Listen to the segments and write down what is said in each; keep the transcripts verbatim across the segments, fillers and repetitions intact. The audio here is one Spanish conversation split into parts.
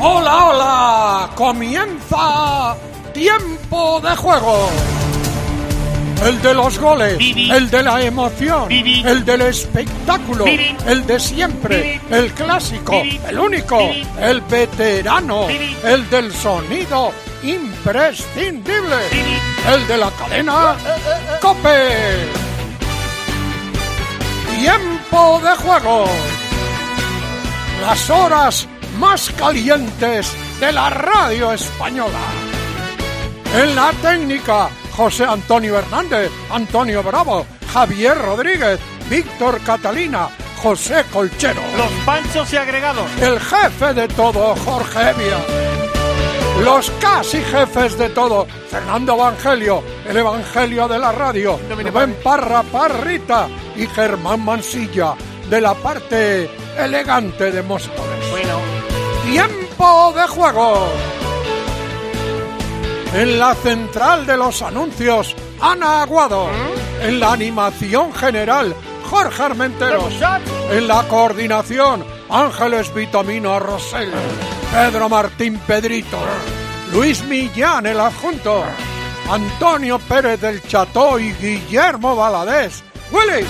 ¡Hola, hola! ¡Comienza Tiempo de Juego! El de los goles, Bibi. El de la emoción, Bibi. El del espectáculo, Bibi. El de siempre, Bibi. El clásico, Bibi. El único, Bibi. El veterano, Bibi. El del sonido imprescindible, Bibi. El de la cadena COPE. Tiempo de Juego. Las horas más calientes de la radio española. En la técnica, José Antonio Hernández, Antonio Bravo, Javier Rodríguez, Víctor Catalina, José Colchero. Los panchos y agregados. El jefe de todo, Jorge Evia. Los casi jefes de todo, Fernando Evangelio, el Evangelio de la radio, Rubén Parra Parrita y Germán Mansilla, de la parte elegante de Móstoles. Bueno. Tiempo de Juego. En la central de los anuncios, Ana Aguado. ¿Mm? En la animación general, Jorge Armenteros. En la coordinación, Ángeles Vitamino Rosell. Pedro Martín Pedrito. Luis Millán, el adjunto. Antonio Pérez del Cható y Guillermo Valadez. ¡Willy!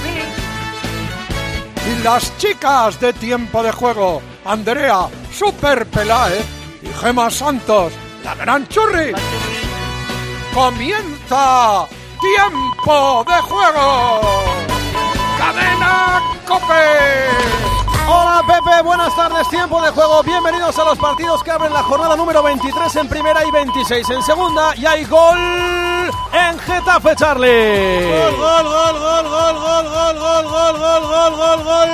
Y las chicas de Tiempo de Juego, Andrea Super Peláez y Gema Santos, la gran churri. Comienza Tiempo de Juego. Cadena COPE. Hola Pepe, buenas tardes, Tiempo de Juego. Bienvenidos a los partidos que abren la jornada número veintitrés en primera y veintiséis en segunda. Y hay gol en Getafe, Charlie. Gol, gol, gol, gol, gol, gol, gol, gol, gol, gol, gol, gol, gol.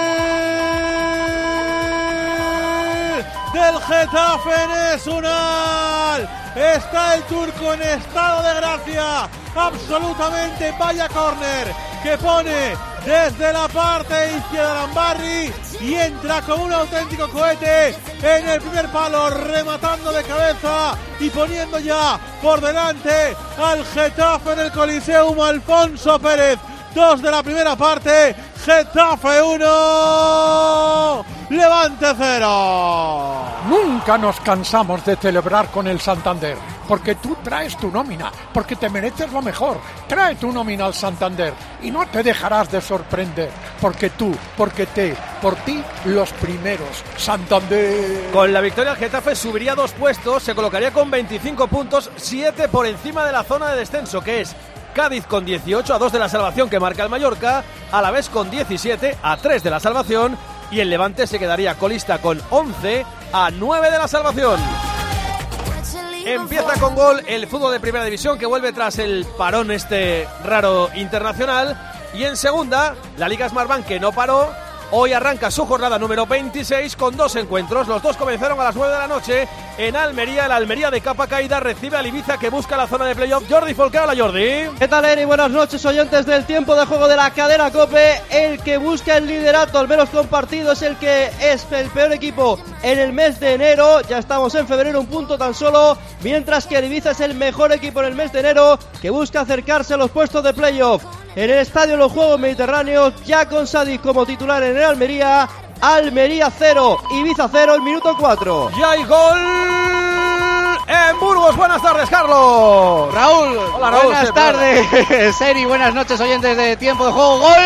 Del Getafe Nacional. Está el turco en estado de gracia. Absolutamente, vaya córner que pone desde la parte izquierda de Lambarri y entra con un auténtico cohete en el primer palo, rematando de cabeza y poniendo ya por delante al Getafe en el Coliseum. Alfonso Pérez, dos de la primera parte, Getafe uno, Levante cero. Nunca nos cansamos de celebrar con el Santander, porque tú traes tu nómina, porque te mereces lo mejor. Trae tu nómina al Santander y no te dejarás de sorprender, porque tú, porque te, por ti, los primeros. Santander. Con la victoria el Getafe subiría dos puestos, se colocaría con veinticinco puntos, siete por encima de la zona de descenso, que es Cádiz con dieciocho, a dos de la salvación que marca el Mallorca, Alavés con diecisiete, a tres de la salvación, y el Levante se quedaría colista con once, a nueve de la salvación. Empieza con gol el fútbol de primera división, que vuelve tras el parón este raro internacional, y en segunda, la Liga Smartbank, que no paró. Hoy arranca su jornada número veintiséis con dos encuentros. Los dos comenzaron a las nueve de la noche en Almería. El Almería de capa caída recibe al Ibiza, que busca la zona de playoff. Jordi Folcao, la Jordi. ¿Qué tal, Eri? Buenas noches, oyentes del Tiempo de Juego de la cadena COPE. El que busca el liderato, al menos compartido, es el que es el peor equipo en el mes de enero. Ya estamos en febrero, un punto tan solo. Mientras que el Ibiza es el mejor equipo en el mes de enero, que busca acercarse a los puestos de playoff. En el estadio de los Juegos Mediterráneos, ya con Sadik como titular en el Almería. Almería cero, Ibiza cero, el minuto cuatro. Ya hay gol en Burgos. Buenas tardes, Carlos. Raúl. Hola, Raúl. Buenas tardes, Seri. Buenas noches, oyentes de Tiempo de Juego. Gol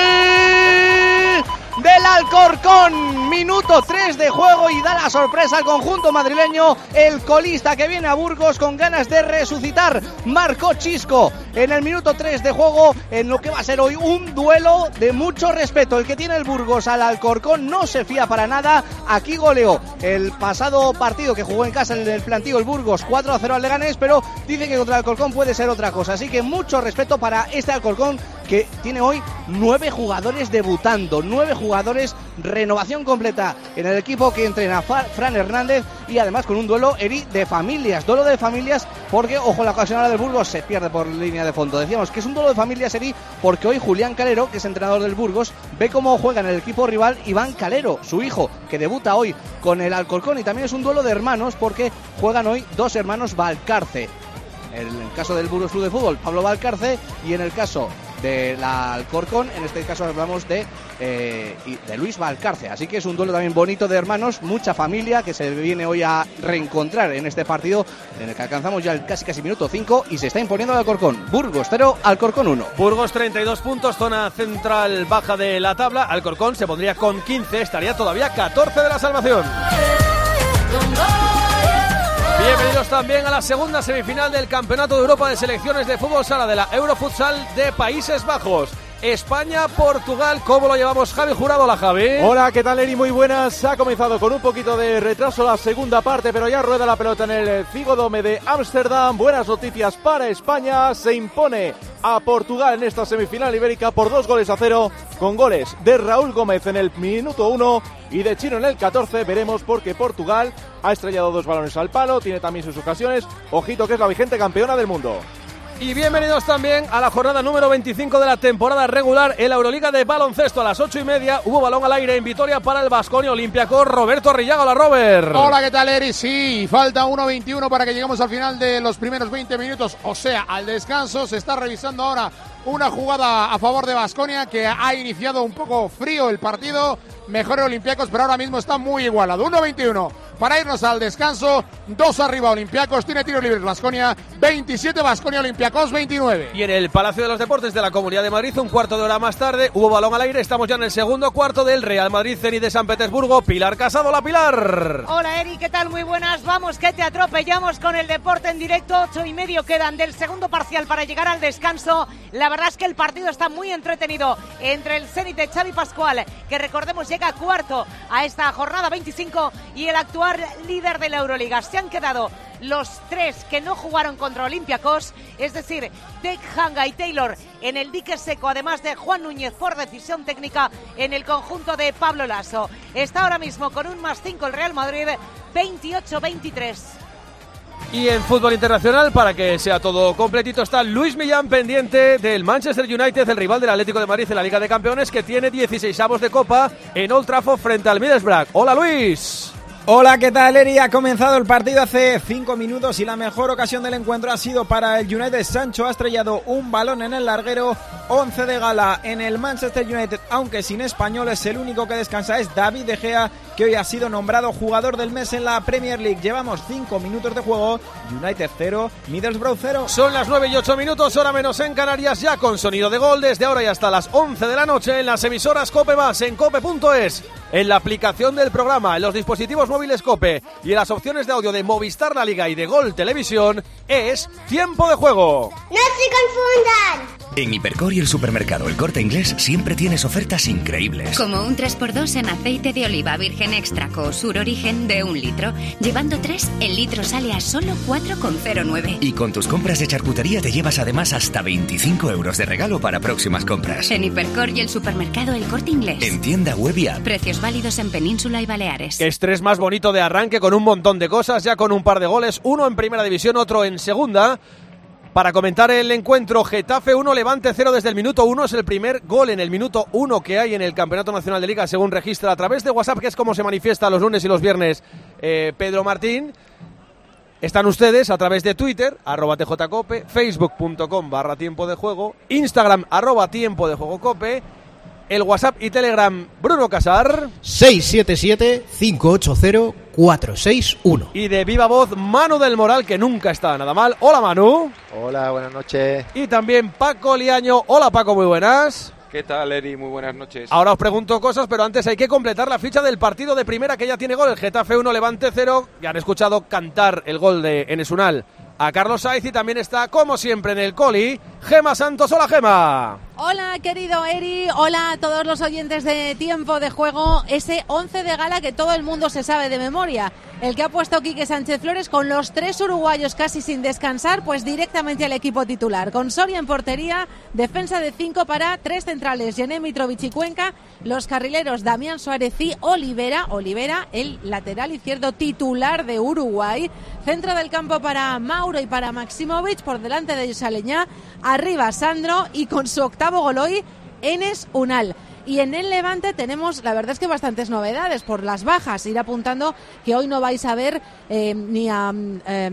del Alcorcón, minuto tres de juego, y da la sorpresa al conjunto madrileño. El colista que viene a Burgos con ganas de resucitar, marcó Chisco en el minuto tres de juego, en lo que va a ser hoy un duelo de mucho respeto. El que tiene el Burgos al Alcorcón no se fía para nada. Aquí goleó el pasado partido que jugó en casa en el plantío el Burgos cuatro a cero al Leganés, pero dice que contra el Alcorcón puede ser otra cosa, así que mucho respeto para este Alcorcón, que tiene hoy nueve jugadores debutando, nueve jugadores, renovación completa en el equipo que entrena Fran Hernández, y además con un duelo, Eri, de familias, duelo de familias, porque, ojo, la ocasional del Burgos se pierde por línea de fondo. Decíamos que es un duelo de familias, Eri, porque hoy Julián Calero, que es entrenador del Burgos, ve cómo juega en el equipo rival Iván Calero, su hijo, que debuta hoy con el Alcorcón, y también es un duelo de hermanos, porque juegan hoy dos hermanos Valcarce. En el caso del Burgos Club de Fútbol, Pablo Valcarce, y en el caso del Alcorcón. En este caso hablamos de, eh, de Luis Valcarce. Así que es un duelo también bonito de hermanos, mucha familia que se viene hoy a reencontrar en este partido en el que alcanzamos ya el casi casi minuto cinco y se está imponiendo el Alcorcón. Burgos cero, Alcorcón uno. Burgos treinta y dos puntos, zona central baja de la tabla. Alcorcón se pondría con quince, estaría todavía catorce de la salvación. Bienvenidos también a la segunda semifinal del Campeonato de Europa de Selecciones de Fútbol Sala de la Eurofutsal de Países Bajos. España-Portugal, ¿cómo lo llevamos, Javi Jurado? Hola, Javi. Hola, ¿qué tal, Eri? Muy buenas. Ha comenzado con un poquito de retraso la segunda parte, pero ya rueda la pelota en el Cigodome de Ámsterdam. Buenas noticias para España. Se impone a Portugal en esta semifinal ibérica por dos goles a cero, con goles de Raúl Gómez en el minuto uno y de Chino en el catorce. Veremos porque Portugal ha estrellado dos balones al palo, tiene también sus ocasiones. Ojito que es la vigente campeona del mundo. Y bienvenidos también a la jornada número veinticinco de la temporada regular en la Euroliga de baloncesto. A las ocho y media hubo balón al aire en Vitoria para el Baskonia Olympiacos. Roberto Arrillaga. Hola, Robert. Hola, ¿qué tal, Eri? Sí, falta uno veintiuno para que lleguemos al final de los primeros veinte minutos, o sea, al descanso. Se está revisando ahora una jugada a favor de Baskonia que ha iniciado un poco frío el partido. Mejor Olympiacos, pero ahora mismo está muy igualado. uno veintiuno para irnos al descanso. Dos arriba Olympiacos, tiene tiro libre Baskonia. veintisiete Baskonia, Olympiacos veintinueve. Y en el Palacio de los Deportes de la Comunidad de Madrid, un cuarto de hora más tarde, hubo balón al aire. Estamos ya en el segundo cuarto del Real Madrid Zenit de San Petersburgo. Pilar Casado. La Pilar. Hola, Eri, ¿qué tal? Muy buenas. Vamos que te atropellamos con el deporte en directo. Ocho y medio quedan del segundo parcial para llegar al descanso. La verdad es que el partido está muy entretenido entre el Zenit de Xavi Pascual, que recordemos llega cuarto a esta jornada veinticinco, y el actual líder de la Euroliga. Se han quedado los tres que no jugaron contra Olympiacos, es decir, Dek, Hanga y Taylor en el dique seco, además de Juan Núñez por decisión técnica en el conjunto de Pablo Lasso. Está ahora mismo con un más cinco el Real Madrid, veintiocho veintitrés. Y en fútbol internacional, para que sea todo completito, está Luis Millán pendiente del Manchester United, el rival del Atlético de Madrid en la Liga de Campeones, que tiene dieciseisavos de Copa en Old Trafford frente al Middlesbrough. Hola, Luis. Hola, ¿qué tal, Eri? Ha comenzado el partido hace cinco minutos y la mejor ocasión del encuentro ha sido para el United. Sancho ha estrellado un balón en el larguero. once de gala en el Manchester United, aunque sin españoles. El único que descansa es David De Gea, que hoy ha sido nombrado jugador del mes en la Premier League. Llevamos cinco minutos de juego. United cero, Middlesbrough cero. Son las nueve y ocho minutos, hora menos en Canarias, ya con sonido de gol desde ahora y hasta las once de la noche en las emisoras COPE más, en cope punto es, en la aplicación del programa, en los dispositivos móviles COPE y en las opciones de audio de Movistar La Liga y de Gol Televisión. Es tiempo de juego. ¡No se confundan! En Hipercor y el supermercado El Corte Inglés siempre tienes ofertas increíbles. Como un tres por dos en aceite de oliva virgen extra Sur Origen de un litro. Llevando tres, el litro sale a solo cuatro con cero nueve. Y con tus compras de charcutería te llevas además hasta veinticinco euros de regalo para próximas compras. En Hipercor y el supermercado El Corte Inglés. En tienda web y app. Precios válidos en Península y Baleares. Qué estrés más bonito de arranque, con un montón de cosas, ya con un par de goles, uno en primera división, otro en segunda. Para comentar el encuentro, Getafe uno, Levante cero desde el minuto uno. Es el primer gol en el minuto uno que hay en el Campeonato Nacional de Liga, según registra a través de WhatsApp, que es como se manifiesta los lunes y los viernes eh, Pedro Martín. Están ustedes a través de Twitter, arroba tjcope, facebook.com barra tiempo de juego, Instagram, arroba tiempo de juego cope, el WhatsApp y Telegram, Bruno Casar. seis siete siete, cinco ocho cero, cuatro seis uno. Y de viva voz, Manu del Moral, que nunca está nada mal. Hola, Manu. Hola, buenas noches. Y también Paco Liaño. Hola, Paco, muy buenas. ¿Qué tal, Eri? Muy buenas noches. Ahora os pregunto cosas, pero antes hay que completar la ficha del partido de primera, que ya tiene gol. El Getafe uno, Levante cero. Ya han escuchado cantar el gol de Enesunal a Carlos Sainz, y también está, como siempre, en el Coli, Gema Santos. Hola, Gema. Hola, querido Eri, hola a todos los oyentes de Tiempo de Juego. Ese once de gala que todo el mundo se sabe de memoria, el que ha puesto Quique Sánchez Flores con los tres uruguayos casi sin descansar, pues directamente al equipo titular. Con Soria en portería, defensa de cinco para tres centrales, Yené, Mitrovic y Cuenca, los carrileros Damián Suárez y Olivera, Olivera, el lateral izquierdo titular de Uruguay, centro del campo para Mauro y para Maximovic, por delante de Saleñá, arriba Sandro y con su octavo gol hoy, Enes Unal. Y en el Levante tenemos, la verdad es que bastantes novedades por las bajas. Ir apuntando que hoy no vais a ver eh, ni a, eh,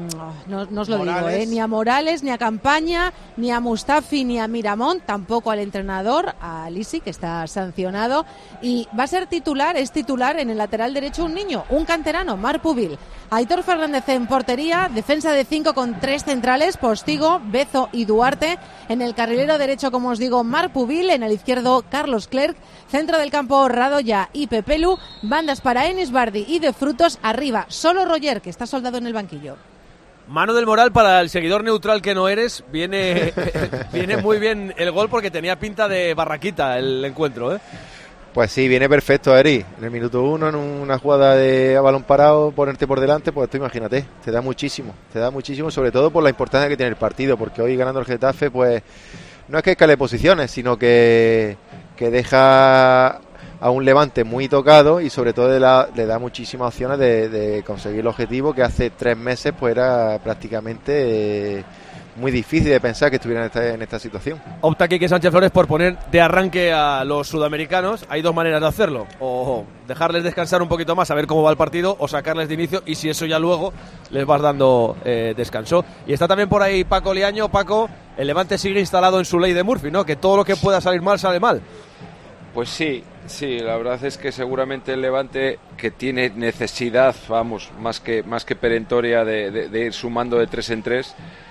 no, no os lo Morales. digo, eh, ni a Morales, ni a Campaña, ni a Mustafi, ni a Miramón, tampoco al entrenador, a Lisi, que está sancionado. Y va a ser titular, es titular en el lateral derecho un niño, un canterano, Marc Pubil. Aitor Fernández en portería, defensa de cinco con tres centrales, Postigo, Bezo y Duarte. En el carrilero derecho, como os digo, Marc Pubil, en el izquierdo Carlos Clerc, centro del campo Radoya y Pepelu, bandas para Enis Bardi y De Frutos, arriba solo Roger, que está soldado en el banquillo. Mano del Moral, para el seguidor neutral que no eres, viene, viene muy bien el gol porque tenía pinta de barraquita el encuentro, ¿eh? Pues sí, viene perfecto, Eri. En el minuto uno, en una jugada de a balón parado, ponerte por delante, pues tú imagínate, te da muchísimo, te da muchísimo, sobre todo por la importancia que tiene el partido, porque hoy ganando el Getafe, pues no es que escale posiciones, sino que, que deja a un Levante muy tocado y sobre todo le da, le da muchísimas opciones de, de conseguir el objetivo que hace tres meses pues era prácticamente... Eh, muy difícil de pensar que estuviera en esta, en esta situación. Opta Quique Sánchez Flores por poner de arranque a los sudamericanos. Hay dos maneras de hacerlo: o dejarles descansar un poquito más a ver cómo va el partido, o sacarles de inicio, y si eso ya luego les vas dando eh, descanso. Y está también por ahí Paco Liaño. Paco, el Levante sigue instalado en su ley de Murphy, ¿no? Que todo lo que pueda salir mal, sale mal. Pues sí, sí, la verdad es que seguramente el Levante, que tiene necesidad, vamos, más que, más que perentoria de, de, de ir sumando de tres en tres,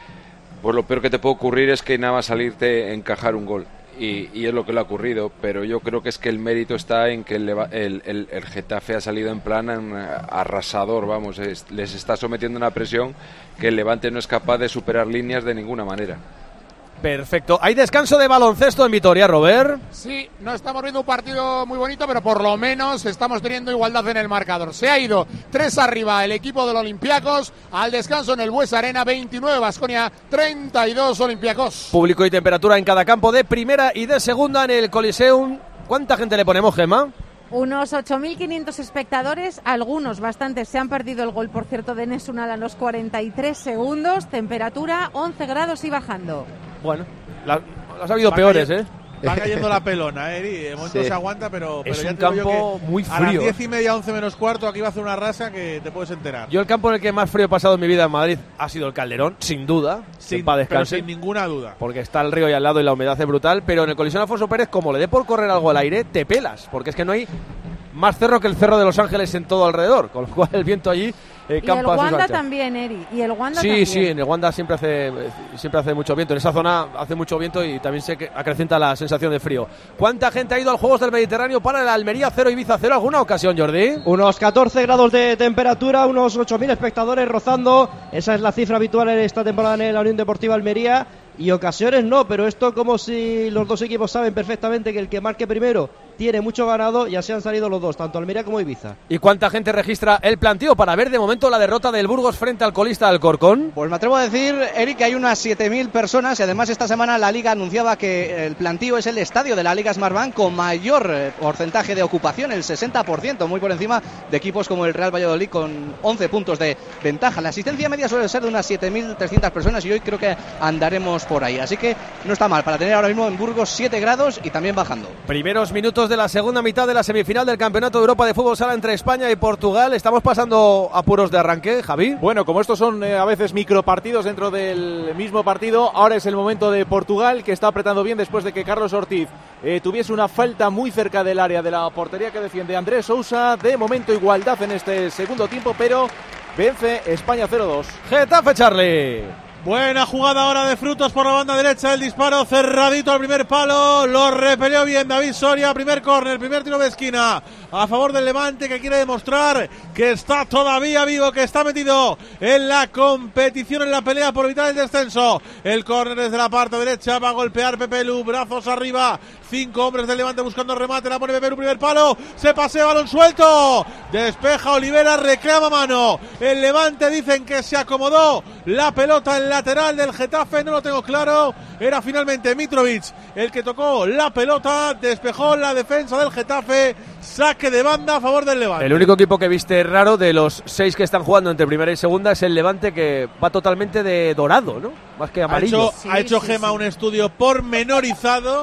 pues lo peor que te puede ocurrir es que nada más salirte a encajar un gol. Y, y es lo que le ha ocurrido, pero yo creo que es que el mérito está en que el, el, el, el Getafe ha salido en plan en, arrasador, vamos, es, les está sometiendo una presión que el Levante no es capaz de superar líneas de ninguna manera. Perfecto. Hay descanso de baloncesto en Vitoria, Robert. Sí, no estamos viendo un partido muy bonito, pero por lo menos estamos teniendo igualdad en el marcador. Se ha ido tres arriba el equipo del Olympiacos al descanso en el Buesa Arena, veintinueve Baskonia, treinta y dos Olympiacos. Público y temperatura en cada campo de primera y de segunda en el Coliseum. ¿Cuánta gente le ponemos, Gemma? Unos ocho mil quinientos espectadores, algunos, bastantes, se han perdido el gol, por cierto, de Enes Unal a los cuarenta y tres segundos, temperatura once grados y bajando. Bueno, la, las ha habido va peores, cayendo, ¿eh? Va cayendo la pelona, Eri, de momento sí se aguanta, pero, pero es ya un te campo digo que muy frío. A las diez y media, once menos cuarto, aquí va a hacer una rasa que te puedes enterar. Yo el campo en el que más frío he pasado en mi vida en Madrid ha sido el Calderón, sin duda, sin, para pero sin ninguna duda. Porque está el río ahí al lado y la humedad es brutal, pero en el Coliseo Alfonso Pérez, como le dé por correr algo al aire, te pelas, porque es que no hay más cerro que el Cerro de Los Ángeles en todo alrededor, con lo cual el viento allí eh, campa a sus anchas. Y el Wanda también, Eri, y el Wanda sí, también. Sí, sí, en el Wanda siempre hace siempre hace mucho viento, en esa zona hace mucho viento y también se acrecenta la sensación de frío. ¿Cuánta gente ha ido a los Juegos del Mediterráneo para el Almería cero Ibiza cero? ¿Alguna ocasión, Jordi? Unos catorce grados de temperatura, unos ocho mil espectadores rozando, esa es la cifra habitual en esta temporada en la Unión Deportiva Almería. Y ocasiones no, pero esto como si los dos equipos saben perfectamente que el que marque primero tiene mucho ganado, ya se han salido los dos, tanto Almería como Ibiza. ¿Y cuánta gente registra el planteo para ver de momento la derrota del Burgos frente al colista Alcorcón? Pues me atrevo a decir, Eric, que hay unas siete mil personas y además esta semana la Liga anunciaba que el planteo es el estadio de la Liga Smartbank con mayor porcentaje de ocupación, el sesenta por ciento, muy por encima de equipos como el Real Valladolid con once puntos de ventaja. La asistencia media suele ser de unas siete mil trescientas personas y hoy creo que andaremos por ahí, así que no está mal para tener ahora mismo en Burgos siete grados y también bajando. Primeros minutos de la segunda mitad de la semifinal del Campeonato de Europa de Fútbol Sala entre España y Portugal. Estamos pasando apuros de arranque, Javi. Bueno, como estos son eh, a veces micropartidos dentro del mismo partido, ahora es el momento de Portugal, que está apretando bien después de que Carlos Ortiz eh, tuviese una falta muy cerca del área de la portería que defiende Andrés Sousa. De momento igualdad en este segundo tiempo, pero vence España cero dos. Getafe, Charlie. Buena jugada ahora de Frutos por la banda derecha, el disparo cerradito al primer palo, lo repelió bien David Soria, primer córner, primer tiro de esquina a favor del Levante, que quiere demostrar que está todavía vivo, que está metido en la competición, en la pelea por evitar el descenso. El córner desde la parte derecha, va a golpear Pepelu, brazos arriba, cinco hombres del Levante buscando remate, la pone Pepelu, primer palo, se pasea, balón suelto, despeja Olivera, reclama mano, el Levante dicen que se acomodó la pelota en la lateral del Getafe, no lo tengo claro, era finalmente Mitrovic el que tocó la pelota, despejó la defensa del Getafe, saque de banda a favor del Levante. El único equipo que viste raro de los seis que están jugando entre primera y segunda es el Levante, que va totalmente de dorado, ¿no? Más que amarillo. Ha hecho, sí, ha hecho sí, Gema sí. un estudio pormenorizado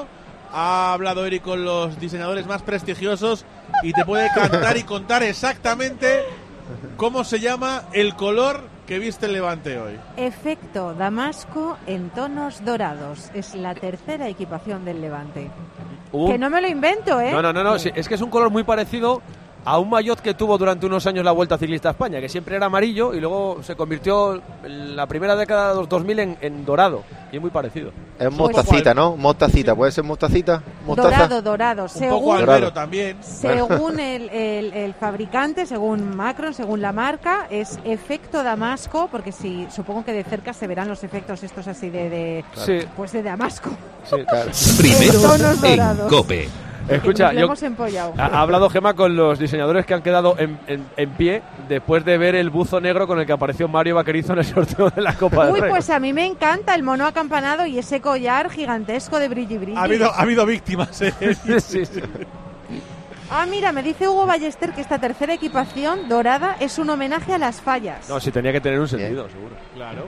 ha hablado Eric con los diseñadores más prestigiosos y te puede cantar y contar exactamente cómo se llama el color que viste el Levante hoy. Efecto Damasco en tonos dorados. Es la tercera equipación del Levante. Uh. Que no me lo invento, ¿eh? No, no, no, no. Sí, es que es un color muy parecido a un maillot que tuvo durante unos años la Vuelta Ciclista a España, que siempre era amarillo y luego se convirtió en la primera década de los dos mil en, en dorado, y es muy parecido. Es mostacita, ¿no? Mostacita, ¿puede ser mostacita? ¿Mostaza? Dorado, dorado. Un según, poco albero también. Según el, el, el fabricante, según Macron, según la marca, es efecto Damasco, porque si supongo que de cerca se verán los efectos estos así de, de sí. pues de Damasco. Sí, claro. Primero en en COPE. Escucha, yo, ha, ha hablado Gemma con los diseñadores que han quedado en, en, en pie después de ver el buzo negro con el que apareció Mario Vaquerizo en el sorteo de la Copa del Uy, Rey. pues a mí me encanta el mono acampanado y ese collar gigantesco de brilli brilli. Ha habido, ha habido víctimas, ¿eh? sí, sí, sí. Ah, mira, me dice Hugo Ballester que esta tercera equipación dorada es un homenaje a las fallas. No, sí tenía que tener un sentido, Bien. seguro. Claro.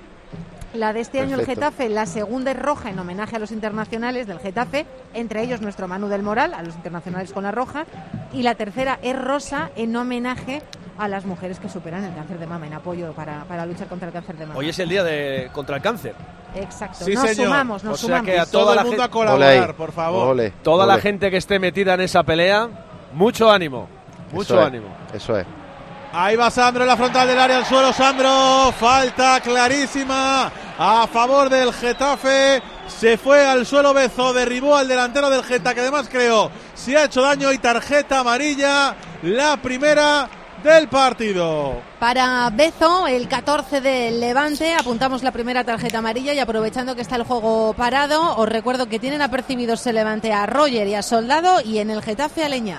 La de este año, Perfecto. el Getafe, la segunda es roja en homenaje a los internacionales del Getafe, entre ellos nuestro Manu del Moral, a los internacionales con la roja, y la tercera es rosa en homenaje a las mujeres que superan el cáncer de mama, en apoyo para, para luchar contra el cáncer de mama. Hoy es el día de contra el cáncer. Exacto, Sí, nos señor. sumamos, nos O sea sumamos. que a Todo toda el la mundo gente- a colaborar, Ole. por favor. Ole. Toda Ole. la gente que esté metida en esa pelea, mucho ánimo, mucho Eso es, ánimo. Eso es. Ahí va Sandro en la frontal del área al suelo. Sandro, falta clarísima a favor del Getafe. Se fue al suelo Bezo, derribó al delantero del Getafe, que además creo se ha hecho daño, y tarjeta amarilla, la primera del partido. Para Bezo, el catorce del Levante, apuntamos la primera tarjeta amarilla y aprovechando que está el juego parado, os recuerdo que tienen apercibidos el Levante a Roger y a Soldado y en el Getafe a Leña.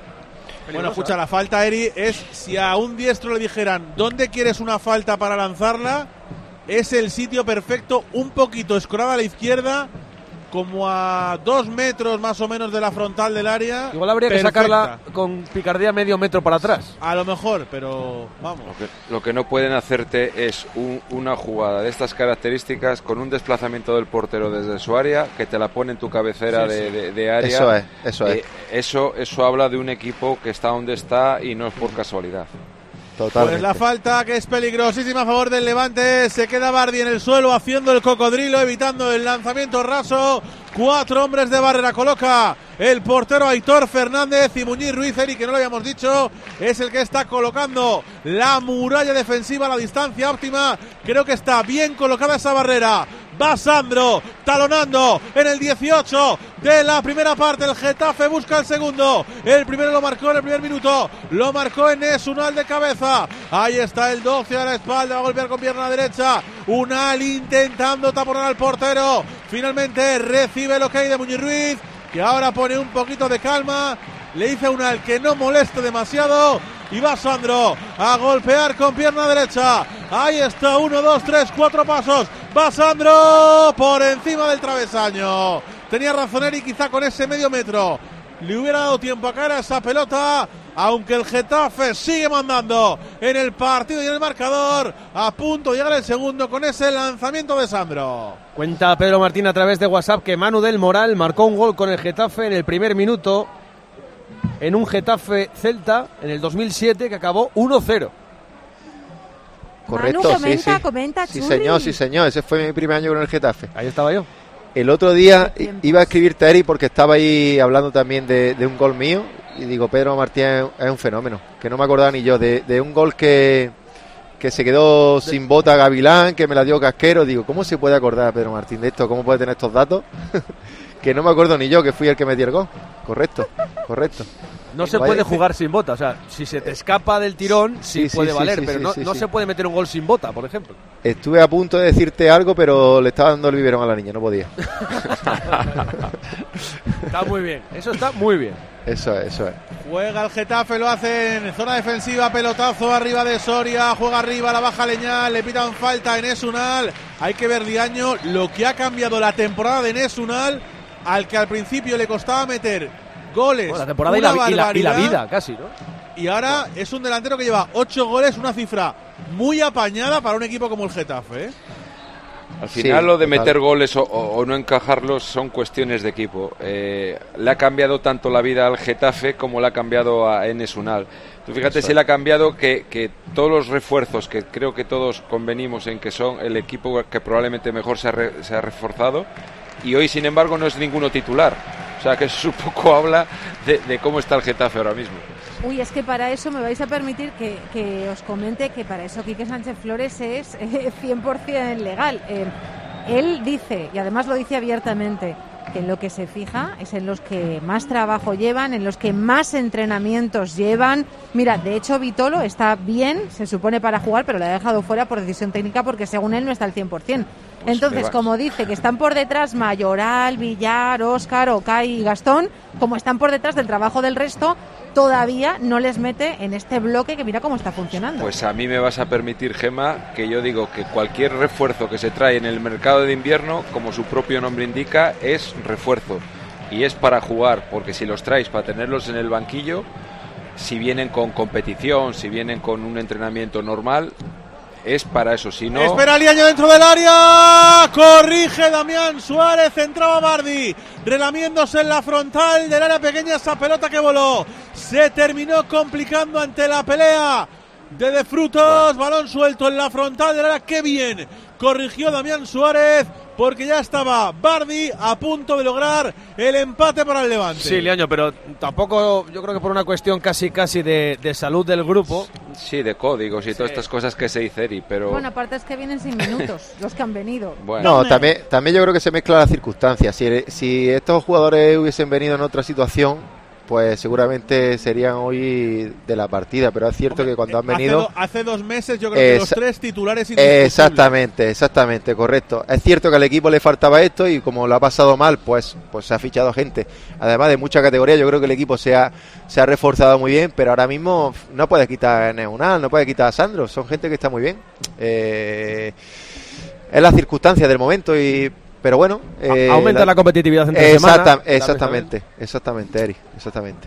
Bueno, escucha, la falta, Eri, es si a un diestro le dijeran ¿dónde quieres una falta para lanzarla? Es el sitio perfecto, un poquito escorada a la izquierda, como a dos metros más o menos de la frontal del área. Igual habría que Perfecta. sacarla con picardía medio metro para atrás. A lo mejor, pero vamos. Lo que, lo que no pueden hacerte es un- una jugada de estas características con un desplazamiento del portero desde su área, que te la pone en tu cabecera Sí, de, sí. de- de área. Eso es, eso es. Eh, eso, eso habla de un equipo que está donde está y no es por casualidad. Totalmente. Pues la falta, que es peligrosísima a favor del Levante. Se queda Bardi en el suelo haciendo el cocodrilo, evitando el lanzamiento raso. Cuatro hombres de barrera coloca el portero Aitor Fernández, y Muñiz Ruiz, Eri, que no lo habíamos dicho, es el que está colocando la muralla defensiva a la distancia óptima. Creo que está bien colocada esa barrera. Va Sandro, talonando en el dieciocho de la primera parte. El Getafe busca el segundo. El primero lo marcó en el primer minuto. Lo marcó Enes Unal de cabeza. Ahí está el doce a la espalda. Va a golpear con pierna derecha. Unal intentando taponar al portero. Finalmente recibe el ok de Muñiz Ruiz, que ahora pone un poquito de calma. Le dice a Unal que no moleste demasiado. Y va Sandro a golpear con pierna derecha. Ahí está, uno, dos, tres, cuatro pasos. Va Sandro por encima del travesaño. Tenía razón Eri, quizá con ese medio metro le hubiera dado tiempo a caer a esa pelota, aunque el Getafe sigue mandando en el partido y en el marcador, a punto de llegar el segundo con ese lanzamiento de Sandro. Cuenta Pedro Martín a través de WhatsApp que Manu del Moral marcó un gol con el Getafe en el primer minuto, en un Getafe Celta en el dos mil siete, que acabó uno cero. Correcto, Manu, comenta, sí, sí. comenta, Sí, Churri. señor, sí, señor. Ese fue mi primer año con el Getafe. Ahí estaba yo. El otro día i- iba a escribirte a Eri porque estaba ahí hablando también de, de un gol mío, y digo, Pedro Martín es, es un fenómeno, que no me acordaba ni yo, de, de un gol que, que se quedó sin bota Gavilán, que me la dio Casquero. Digo, ¿cómo se puede acordar Pedro Martín de esto? ¿Cómo puede tener estos datos? Que no me acuerdo ni yo, que fui el que metí el gol. Correcto, correcto. No se Vaya puede dice- jugar sin bota. O sea, si se te escapa del tirón, sí, Sí, sí, puede sí, valer, sí, pero sí, no, sí, no sí. se puede meter un gol sin bota, por ejemplo. Estuve a punto de decirte algo, pero le estaba dando el biberón a la niña, no podía. Está muy bien, eso está muy bien. Eso es, eso es. Juega el Getafe, lo hace en zona defensiva, pelotazo arriba de Soria, juega arriba, la baja Leñal, le pitan falta en Enes Unal. Hay que ver, Diaño, lo que ha cambiado la temporada de Enes Unal, al que al principio le costaba meter goles. Bueno, la temporada y la, una y, la, y la barbaridad, vida, casi, ¿no? y ahora es un delantero que lleva ocho goles, una cifra muy apañada para un equipo como el Getafe, ¿eh? Al final Sí, lo de total. meter goles o, o- o no encajarlos son cuestiones de equipo. Eh, le ha cambiado tanto la vida al Getafe como le ha cambiado a Enes Unal. Tú fíjate Eso si es. le ha cambiado que, que todos los refuerzos que creo que todos convenimos en que son el equipo que probablemente mejor se ha, re- se ha reforzado, y hoy sin embargo no es ninguno titular. O sea que eso un poco habla de, de cómo está el Getafe ahora mismo. Uy, es que para eso me vais a permitir que, que os comente que para eso Quique Sánchez Flores es eh, cien por ciento legal. Eh, él dice, y además lo dice abiertamente, que en lo que se fija es en los que más trabajo llevan, en los que más entrenamientos llevan. Mira, de hecho Vitolo está bien, se supone para jugar, pero lo ha dejado fuera por decisión técnica porque según él no está al cien por ciento. Pues Entonces, me va- como dice que están por detrás Mayoral, Villar, Óscar, Okay y Gastón, como están por detrás del trabajo del resto, todavía no les mete en este bloque que mira cómo está funcionando. Pues a mí me vas a permitir, Gema, que yo digo que cualquier refuerzo que se trae en el mercado de invierno, como su propio nombre indica, es refuerzo. Y es para jugar, porque si los traes para tenerlos en el banquillo, si vienen con competición, si vienen con un entrenamiento normal, es para eso. Si no... Espera Liaño dentro del área. Corrige Damián Suárez. Entraba Bardi. Relamiéndose en la frontal del área pequeña. Esa pelota que voló. Se terminó complicando ante la pelea de De Frutos. Balón suelto en la frontal del área. Qué bien corrigió Damián Suárez, porque ya estaba Bardi a punto de lograr el empate para el Levante. Sí, Liaño, pero tampoco, yo creo que por una cuestión casi casi de, de salud del grupo. Sí, de códigos y todas estas cosas que se dice Eri, pero... Bueno, aparte es que vienen sin minutos, los que han venido. No, también, también yo creo que se mezclan las circunstancias. Si, si estos jugadores hubiesen venido en otra situación, pues seguramente serían hoy de la partida, pero es cierto que cuando han venido... Hace, do, hace dos meses yo creo que los Esa- tres titulares indiscutibles. Exactamente, exactamente, correcto. Es cierto que al equipo le faltaba esto y como lo ha pasado mal, pues, pues se ha fichado gente. Además de mucha categoría, yo creo que el equipo se ha, se ha reforzado muy bien, pero ahora mismo no puedes quitar a Neunal, no puedes quitar a Sandro, son gente que está muy bien. Eh, es la circunstancia del momento y... Pero bueno... eh, Aumenta la competitividad entre Exacta- semana. Exactamente, exactamente, Eri, exactamente.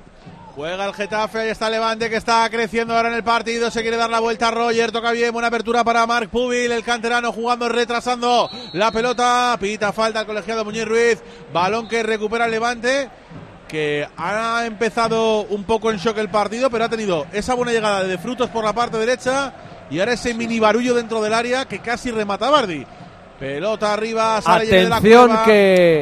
Juega el Getafe, ahí está Levante que está creciendo ahora en el partido, se quiere dar la vuelta a Roger, toca bien, buena apertura para Marc Pubil, el canterano jugando, retrasando la pelota, pita falta al colegiado Muñiz Ruiz, balón que recupera el Levante, que ha empezado un poco en shock el partido, pero ha tenido esa buena llegada de Frutos por la parte derecha y ahora ese mini barullo dentro del área que casi remata Bardi. Pelota arriba, sale Jenny de la Atención cueva. que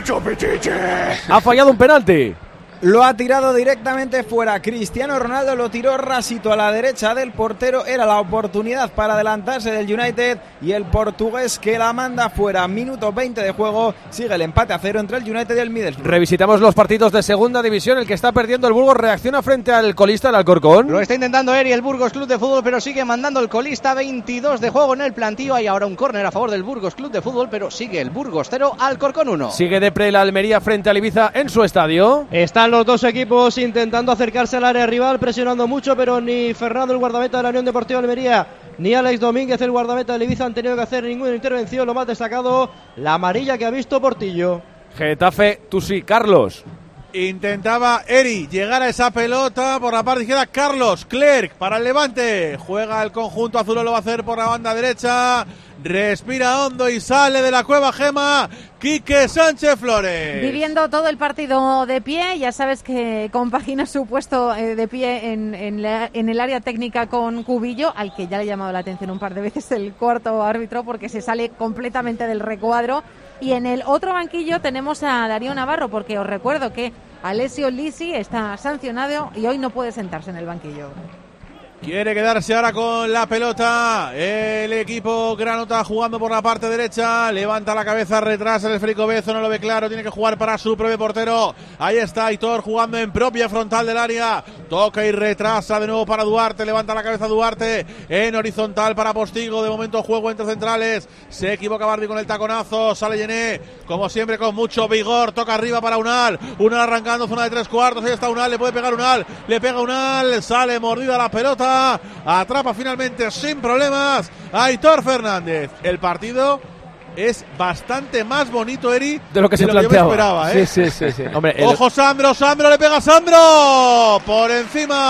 ha fallado un penalti. Lo ha tirado directamente fuera. Cristiano Ronaldo lo tiró rasito a la derecha del portero. Era la oportunidad para adelantarse del United y el portugués que la manda fuera. Minuto veinte de juego. Sigue el empate a cero entre el United y el Middlesbrough. Revisitamos los partidos de segunda división. El que está perdiendo el Burgos reacciona frente al colista, el Alcorcón. Lo está intentando Eri, el Burgos Club de Fútbol, pero sigue mandando el colista. veintidós de juego en el plantío. Hay ahora un córner a favor del Burgos Club de Fútbol, pero sigue el Burgos cero, Alcorcón uno. Sigue de pre la Almería frente al Ibiza en su estadio. Están los dos equipos intentando acercarse al área rival, presionando mucho, pero ni Fernando, el guardameta de la Unión Deportiva Almería, ni Alex Domínguez, el guardameta del Ibiza, han tenido que hacer ninguna intervención. Lo más destacado, la amarilla que ha visto Portillo. Getafe, tú sí, Carlos. Intentaba Eri llegar a esa pelota por la parte izquierda. Carlos Clerc para el Levante. Juega el conjunto azul, lo va a hacer por la banda derecha. Respira hondo y sale de la cueva, Gema. Quique Sánchez Flores. Viviendo todo el partido de pie, ya sabes que compagina su puesto eh, de pie en, en, la- en el área técnica con Cubillo, al que ya le ha llamado la atención un par de veces el cuarto árbitro porque se sale completamente del recuadro. Y en el otro banquillo tenemos a Darío Navarro, porque os recuerdo que Alessio Lisi está sancionado y hoy no puede sentarse en el banquillo. Quiere quedarse ahora con la pelota. El equipo granota jugando por la parte derecha. Levanta la cabeza, retrasa el esférico Bezo. No lo ve claro. Tiene que jugar para su propio portero. Ahí está Aitor jugando en propia frontal del área. Toca y retrasa de nuevo para Duarte. Levanta la cabeza Duarte en horizontal para Postigo. De momento juego entre centrales. Se equivoca Bardi con el taconazo. Sale Yené. Como siempre con mucho vigor. Toca arriba para Unal. Unal arrancando zona de tres cuartos. Ahí está Unal. Le puede pegar Unal. Le pega Unal. Sale mordida la pelota. Atrapa finalmente sin problemas Aitor Fernández. El partido es bastante más bonito, Eri, De lo que se yo planteaba. me esperaba, ¿eh? Sí, sí, sí, sí. Hombre, el- Ojo Sandro, Sandro le pega a Sandro por encima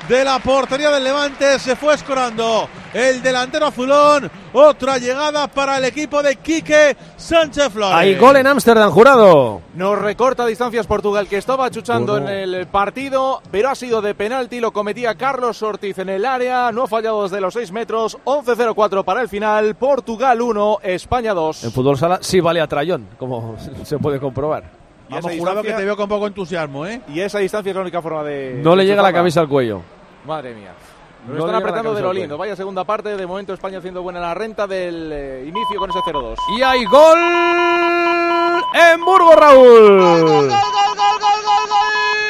de la portería del Levante, se fue escorando el delantero azulón. Otra llegada para el equipo de Quique Sánchez Flores. Hay gol en Ámsterdam, Jurado. Nos recorta distancias Portugal, que estaba chuchando Uno. en el partido, pero ha sido de penalti, lo cometía Carlos Ortiz en el área, no ha fallado desde los seis metros, once cero cuatro para el final, Portugal uno, España dos. En fútbol sala sí vale a trayón, como se puede comprobar. Y Vamos, esa Jurado, distancia- que te veo con poco entusiasmo, ¿eh? Y esa distancia es la única forma de... No le de llega la chutarla. camisa al cuello. Madre mía. Lo No están le llega la apretando camisa de lo al lindo. cuello. Vaya segunda parte. De momento España haciendo buena la renta del eh, inicio con ese cero dos. Y hay gol en Burgos, Raúl. ¡Gol, gol, gol, gol, gol, gol, gol!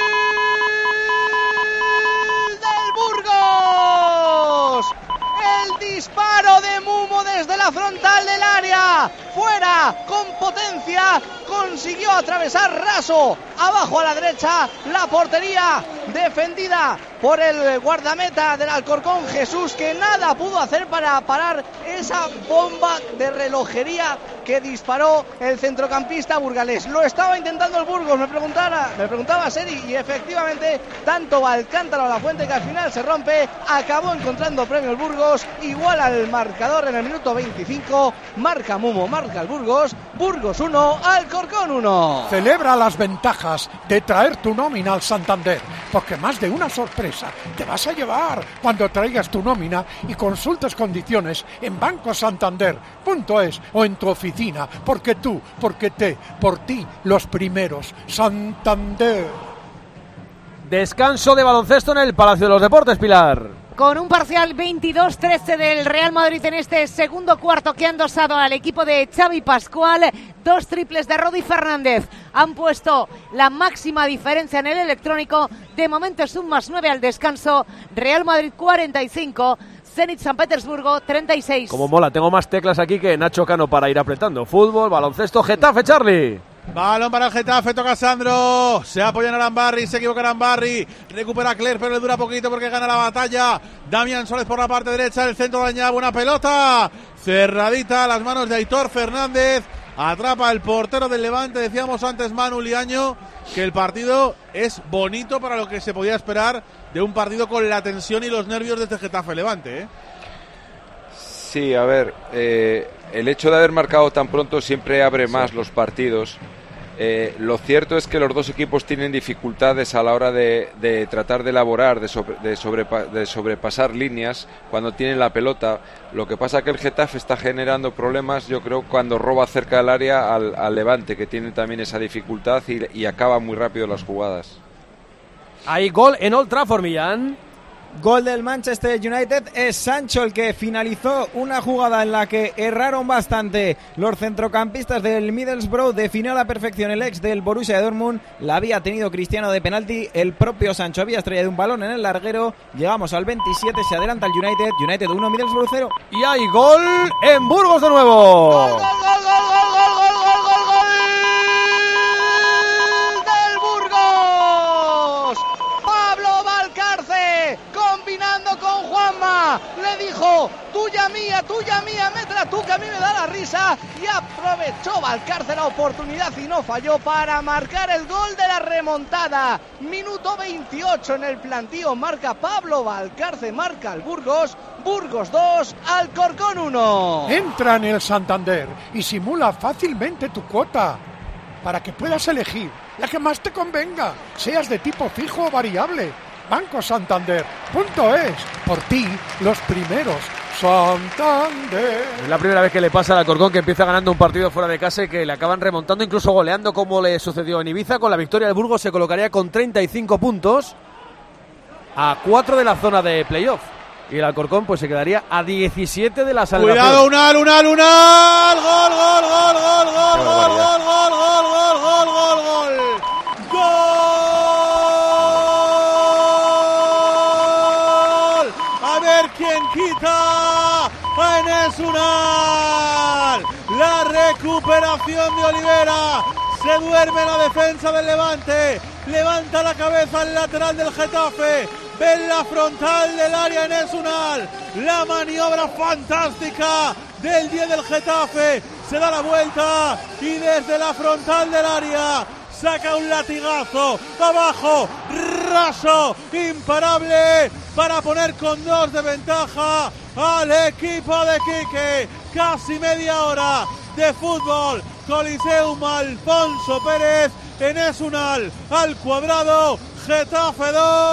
¡Del Burgos! El disparo de Mumo desde la frontal del área. Fuera, con potencia, consiguió atravesar raso. Abajo a la derecha, la portería defendida por el guardameta del Alcorcón, Jesús, que nada pudo hacer para parar esa bomba de relojería que disparó el centrocampista burgalés. Lo estaba intentando el Burgos, me preguntaba, me preguntaba Seri, y efectivamente tanto va el cántaro a la fuente que al final se rompe. Acabó encontrando premio el Burgos, igual al marcador en el minuto veinticinco. Marca Mumo, marca el Burgos. Burgos uno, Alcorcón uno. Celebra las ventajas de traer tu nómina al Santander, porque más de una sorpresa te vas a llevar cuando traigas tu nómina y consultes condiciones en banco santander punto es o en tu oficina, porque tú, porque te, por ti, los primeros. Santander. Descanso de baloncesto en el Palacio de los Deportes, Pilar. Con un parcial veintidós trece del Real Madrid en este segundo cuarto, que ha endosado al equipo de Xavi Pascual. Dos triples de Rodi Fernández han puesto la máxima diferencia en el electrónico. De momento es un más nueve al descanso. Real Madrid cuarenta y cinco, Zenit San Petersburgo treinta y seis. Como mola, tengo más teclas aquí que Nacho Cano para ir apretando. Fútbol, baloncesto, Getafe, Charlie. Balón para el Getafe, toca Sandro, se apoya en Arambarri, se equivoca Arambarri, recupera Cler, pero le dura poquito porque gana la batalla. Damián Suárez por la parte derecha, el centro dañado, buena pelota, cerradita a las manos de Aitor Fernández, atrapa el portero del Levante. Decíamos antes, Manu Liaño, que el partido es bonito para lo que se podía esperar de un partido con la tensión y los nervios de este Getafe Levante, ¿eh? Sí, a ver, eh, el hecho de haber marcado tan pronto siempre abre más los partidos. Eh, lo cierto es que los dos equipos tienen dificultades a la hora de, de tratar de elaborar, de, sobre, de, sobrepa, de sobrepasar líneas cuando tienen la pelota. Lo que pasa es que el Getafe está generando problemas, yo creo, cuando roba cerca del área al, al Levante, que tiene también esa dificultad y, y acaba muy rápido las jugadas. Hay gol en Old Trafford, Millán. Gol del Manchester United. Es Sancho el que finalizó una jugada en la que erraron bastante los centrocampistas del Middlesbrough. Definió a la perfección el ex del Borussia Dortmund. La había tenido Cristiano de penalti. El propio Sancho había estrellado un balón en el larguero. Llegamos al veintisiete. Se adelanta el United. United uno, Middlesbrough cero. Y hay gol en Burgos de nuevo. ¡Gol, gol, gol, gol, gol, gol, gol, gol, gol! ¡Del Burgos! Pablo Valcarce, combinando con Juanma, le dijo: tuya mía, tuya mía, métela tú, que a mí me da la risa. Y aprovechó Valcarce la oportunidad y no falló para marcar el gol de la remontada. Minuto veintiocho en el plantío, marca Pablo Valcarce, marca el Burgos. Burgos dos, Alcorcón uno. Entra en el Santander y simula fácilmente tu cuota para que puedas elegir la que más te convenga, seas de tipo fijo o variable. banco santander punto es, por ti, los primeros. Santander. Es la primera vez que le pasa al Alcorcón, que empieza ganando un partido fuera de casa y que le acaban remontando, incluso goleando, como le sucedió en Ibiza. Con la victoria del Burgos se colocaría con treinta y cinco puntos a cuatro de la zona de playoff. Y el Alcorcón pues se quedaría a diecisiete de la salvación. Cuidado, Unal, Unal, Unal. Gol, gol, gol, gol, gol, gol, gol, gol, gol, gol, gol, gol, gol. Gol. A ver quién quita. A Enes Unal. La recuperación de Olivera. Se duerme la defensa del Levante. Levanta la cabeza el lateral del Getafe. Ven la frontal del área Enes Unal. La maniobra fantástica del diez del Getafe. Se da la vuelta y desde la frontal del área saca un latigazo abajo, raso, imparable. para poner con dos de ventaja al equipo de Quique. Casi media hora de fútbol. Coliseum Alfonso Pérez, Enes Unal al cuadrado, Getafe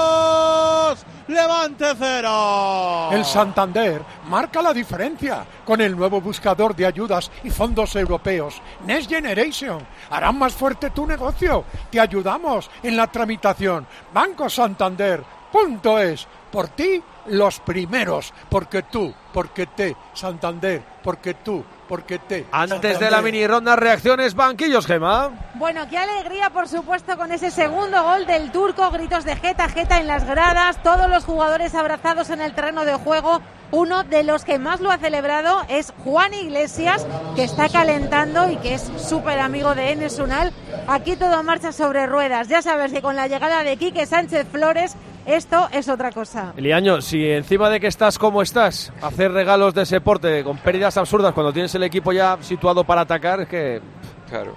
dos, Levante cero. El Santander marca la diferencia con el nuevo buscador de ayudas y fondos europeos Next Generation. Harán más fuerte tu negocio. Te ayudamos en la tramitación. Banco Santander punto es. Por ti, los primeros. Porque tú, porque te. Santander, porque tú, porque te. Antes Santander. de la mini ronda, reacciones, banquillos, Gema. Bueno, qué alegría, por supuesto, con ese segundo gol del turco. Gritos de jeta, jeta en las gradas. Todos los jugadores abrazados en el terreno de juego. Uno de los que más lo ha celebrado es Juan Iglesias, que está calentando y que es súper amigo de Enes Unal. Aquí todo marcha sobre ruedas. Ya sabes que con la llegada de Quique Sánchez Flores, esto es otra cosa. Liaño, si encima de que estás como estás, hacer regalos de ese porte con pérdidas absurdas cuando tienes el equipo ya situado para atacar, es que... Claro.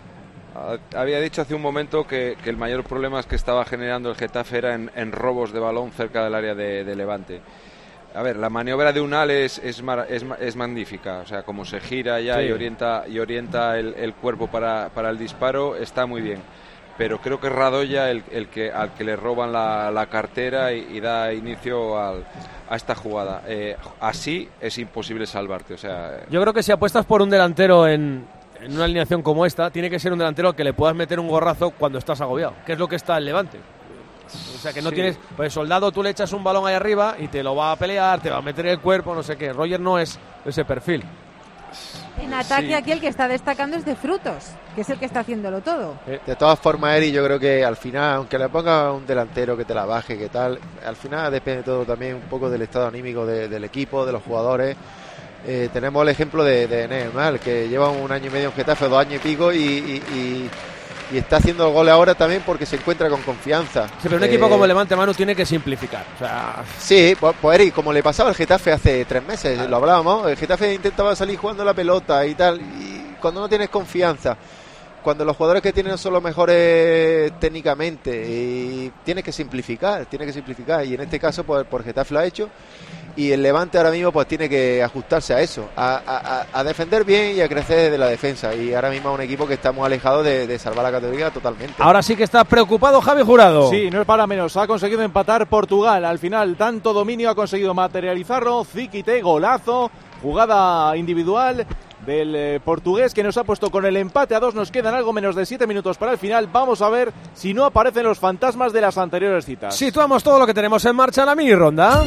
Había dicho hace un momento que, que el mayor problema es que estaba generando el Getafe era en, en robos de balón cerca del área de, de Levante. A ver, la maniobra de Unal es, es, es, es magnífica, o sea, como se gira ya sí. y orienta, y orienta el, el cuerpo para, para el disparo, está muy bien. Pero creo que es Radoya el, el que, al que le roban la, la cartera y, y da inicio al, a esta jugada. Eh, así es imposible salvarte, o sea... Yo creo que si apuestas por un delantero en, en una alineación como esta, tiene que ser un delantero al que le puedas meter un gorrazo cuando estás agobiado, que es lo que está el Levante. O sea, que no sí. tienes... Pues Soldado, tú le echas un balón ahí arriba y te lo va a pelear, te va a meter el cuerpo, no sé qué. Roger no es ese perfil. En ataque Sí. aquí el que está destacando es de Frutos, que es el que está haciéndolo todo. De todas formas, Eri, yo creo que al final, aunque le ponga un delantero que te la baje, que tal, al final depende todo también un poco del estado anímico de, del equipo, de los jugadores. Eh, tenemos el ejemplo de, de Enes Unal, que lleva un año y medio en Getafe, dos años y pico, y, y, y, y está haciendo el gol ahora también porque se encuentra con confianza. Sí, pero un eh, equipo como Levante, Manu, tiene que simplificar. O sea... Sí, pues, pues Eri, como le pasaba al Getafe hace tres meses, claro. Lo hablábamos, el Getafe intentaba salir jugando la pelota y tal, y cuando no tienes confianza, cuando los jugadores que tienen son los mejores técnicamente, y tienes que simplificar, tienes que simplificar, y en este caso pues por Getafe lo ha hecho, y el Levante ahora mismo pues tiene que ajustarse a eso, a, a, a defender bien y a crecer desde la defensa, y ahora mismo es un equipo que estamos alejados de, de salvar la categoría totalmente. Ahora sí que está preocupado Javi Jurado. Sí, no es para menos, ha conseguido empatar Portugal, al final tanto dominio ha conseguido materializarlo, Ziquité, golazo, jugada individual del eh, portugués que nos ha puesto con el empate a dos. Nos quedan algo menos de siete minutos para el final. Vamos a ver si no aparecen los fantasmas de las anteriores citas. Situamos todo lo que tenemos en marcha en la mini ronda.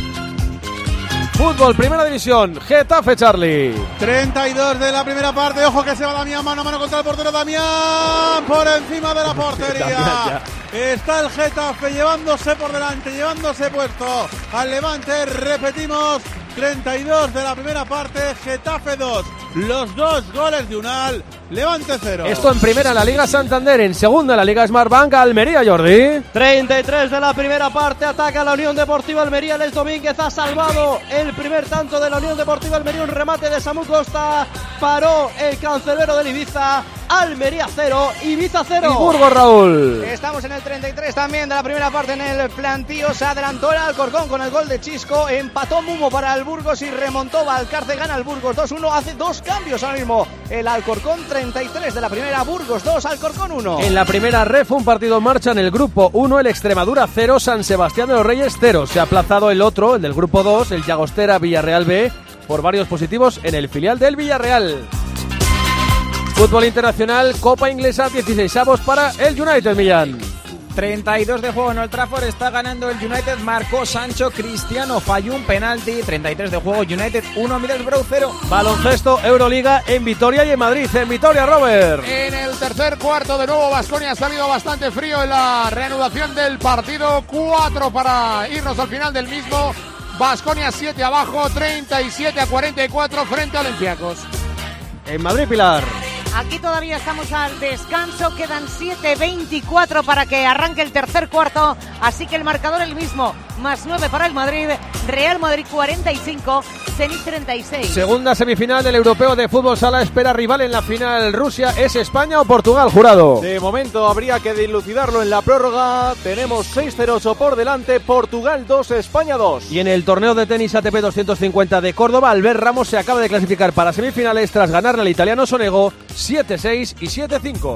Fútbol, primera división, Getafe, Charlie. treinta y dos de la primera parte. Ojo que se va Damián, mano a mano contra el portero. Damián por encima de la portería. Está el Getafe llevándose por delante, llevándose puesto al Levante. Repetimos, treinta y dos de la primera parte, Getafe dos. Los dos goles de Unal, Levante cero. Esto en primera en la Liga Santander, en segunda en la Liga Smartbank, Almería, Jordi. treinta y tres de la primera parte, ataca la Unión Deportiva Almería. Les Domínguez ha salvado el primer tanto de la Unión Deportiva Almería. Un remate de Samu Costa, paró el cancelero del Ibiza. Almería cero, Ibiza cero. Y Burgos, Raúl. Estamos en el treinta y tres también de la primera parte en el plantío. Se adelantó el Alcorcón con el gol de Chisco. Empató Mumo para el Burgos y remontó Valcarce. Gana el Burgos dos uno. Hace dos cambios ahora mismo. El Alcorcón treinta y tres de la primera, Burgos dos, Alcorcón uno. En la primera ref, un partido en marcha en el grupo uno, el Extremadura cero, San Sebastián de los Reyes cero. Se ha aplazado el otro, el del grupo dos, el Llagostera Villarreal B, por varios positivos en el filial del Villarreal. Fútbol internacional, Copa Inglesa, dieciseisavos para el United, Millán. treinta y dos de juego en Old Trafford, está ganando el United, marcó Sancho, Cristiano falló un penalti, treinta y tres de juego, United uno, Middlesbrough cero. Baloncesto, Euroliga en Vitoria y en Madrid, en Vitoria, Robert. En el tercer cuarto de nuevo Baskonia ha salido bastante frío en la reanudación del partido, cuatro para irnos al final del mismo. Baskonia siete abajo, treinta y siete a cuarenta y cuatro frente a Olympiacos. En Madrid, Pilar. Aquí todavía estamos al descanso, quedan siete veinticuatro para que arranque el tercer cuarto, así que el marcador el mismo, más nueve para el Madrid, Real Madrid cuarenta y cinco, Zenit treinta y seis. Segunda semifinal del Europeo de Fútbol Sala espera rival en la final. Rusia, ¿es España o Portugal, Jurado? De momento habría que dilucidarlo en la prórroga. Tenemos seis cero ocho por delante, Portugal dos, España dos. Y en el torneo de tenis A T P doscientos cincuenta de Córdoba, Albert Ramos se acaba de clasificar para semifinales tras ganarle al italiano Sonego siete seis y siete cinco.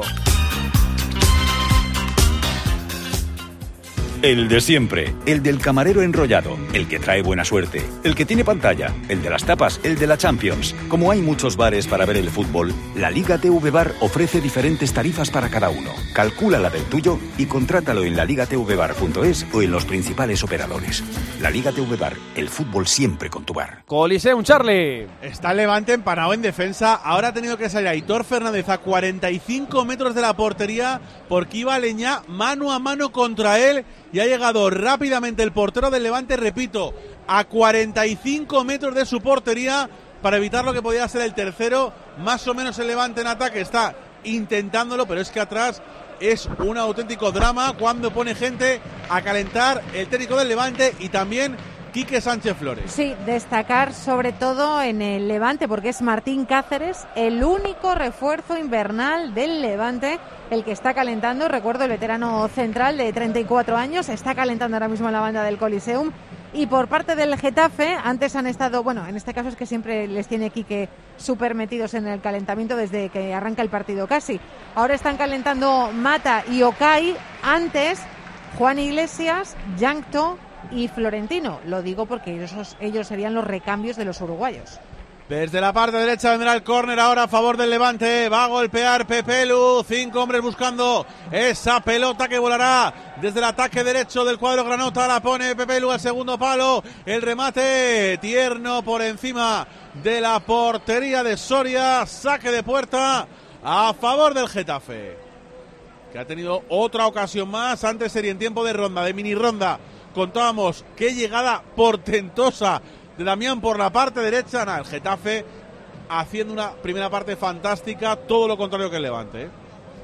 El de siempre, el del camarero enrollado, el que trae buena suerte, el que tiene pantalla, el de las tapas, el de la Champions. Como hay muchos bares para ver el fútbol, la Liga T V Bar ofrece diferentes tarifas para cada uno. Calcula la del tuyo y contrátalo en la liga t v bar punto es o en los principales operadores. La Liga T V Bar, el fútbol siempre con tu bar. Coliseum, Charlie. Está el Levante empanado en defensa. Ahora ha tenido que salir Aitor Fernández a cuarenta y cinco metros de la portería porque iba Leñá mano a mano contra él. Y ha llegado rápidamente el portero del Levante, repito, a cuarenta y cinco metros de su portería para evitar lo que podía ser el tercero. Más o menos el Levante en ataque está intentándolo, pero es que atrás es un auténtico drama cuando pone gente a calentar el técnico del Levante y también Quique Sánchez Flores. Sí, destacar sobre todo en el Levante porque es Martín Cáceres, el único refuerzo invernal del Levante, el que está calentando. Recuerdo, el veterano central de treinta y cuatro años está calentando ahora mismo en la banda del Coliseum. Y por parte del Getafe, antes han estado, bueno, en este caso es que siempre les tiene Quique súper metidos en el calentamiento desde que arranca el partido casi. Ahora están calentando Mata y Okay, antes Juan Iglesias, Yankto y Florentino. Lo digo porque ellos, ellos serían los recambios de los uruguayos. Desde la parte derecha vendrá el córner ahora a favor del Levante. Va a golpear Pepelu. Cinco hombres buscando esa pelota que volará desde el ataque derecho del cuadro granota. La pone Pepelu al segundo palo. El remate tierno por encima de la portería de Soria. Saque de puerta a favor del Getafe, que ha tenido otra ocasión más. Antes sería en tiempo de ronda, de mini ronda. Contábamos qué llegada portentosa de Damián por la parte derecha. Nah, el Getafe haciendo una primera parte fantástica, todo lo contrario que el Levante, ¿eh?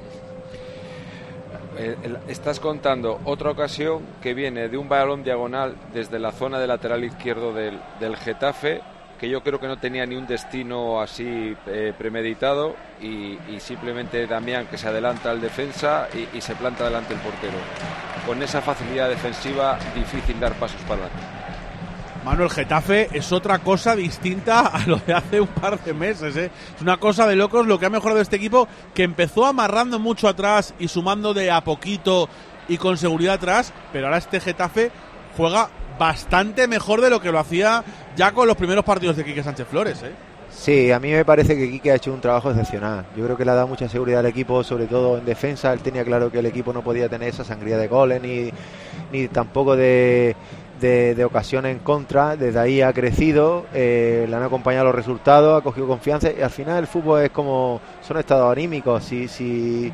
Eh, el, estás contando otra ocasión que viene de un balón diagonal desde la zona de lateral izquierdo del, del Getafe, que yo creo que no tenía ni un destino así eh, premeditado, y, y simplemente Damián, que se adelanta al defensa y, y se planta delante el portero. Con esa facilidad defensiva, difícil dar pasos para adelante. Manuel, Getafe es otra cosa distinta a lo de hace un par de meses, ¿eh? Es una cosa de locos lo que ha mejorado este equipo, que empezó amarrando mucho atrás y sumando de a poquito y con seguridad atrás, pero ahora este Getafe juega bastante mejor de lo que lo hacía ya con los primeros partidos de Quique Sánchez Flores, ¿eh? Sí, a mí me parece que Quique ha hecho un trabajo excepcional. Yo creo que le ha dado mucha seguridad al equipo, sobre todo en defensa. Él tenía claro que el equipo no podía tener esa sangría de goles ni, ni tampoco de, de, de ocasiones en contra. Desde ahí ha crecido, eh, le han acompañado los resultados, ha cogido confianza y al final el fútbol es como, son estados anímicos. Si, si,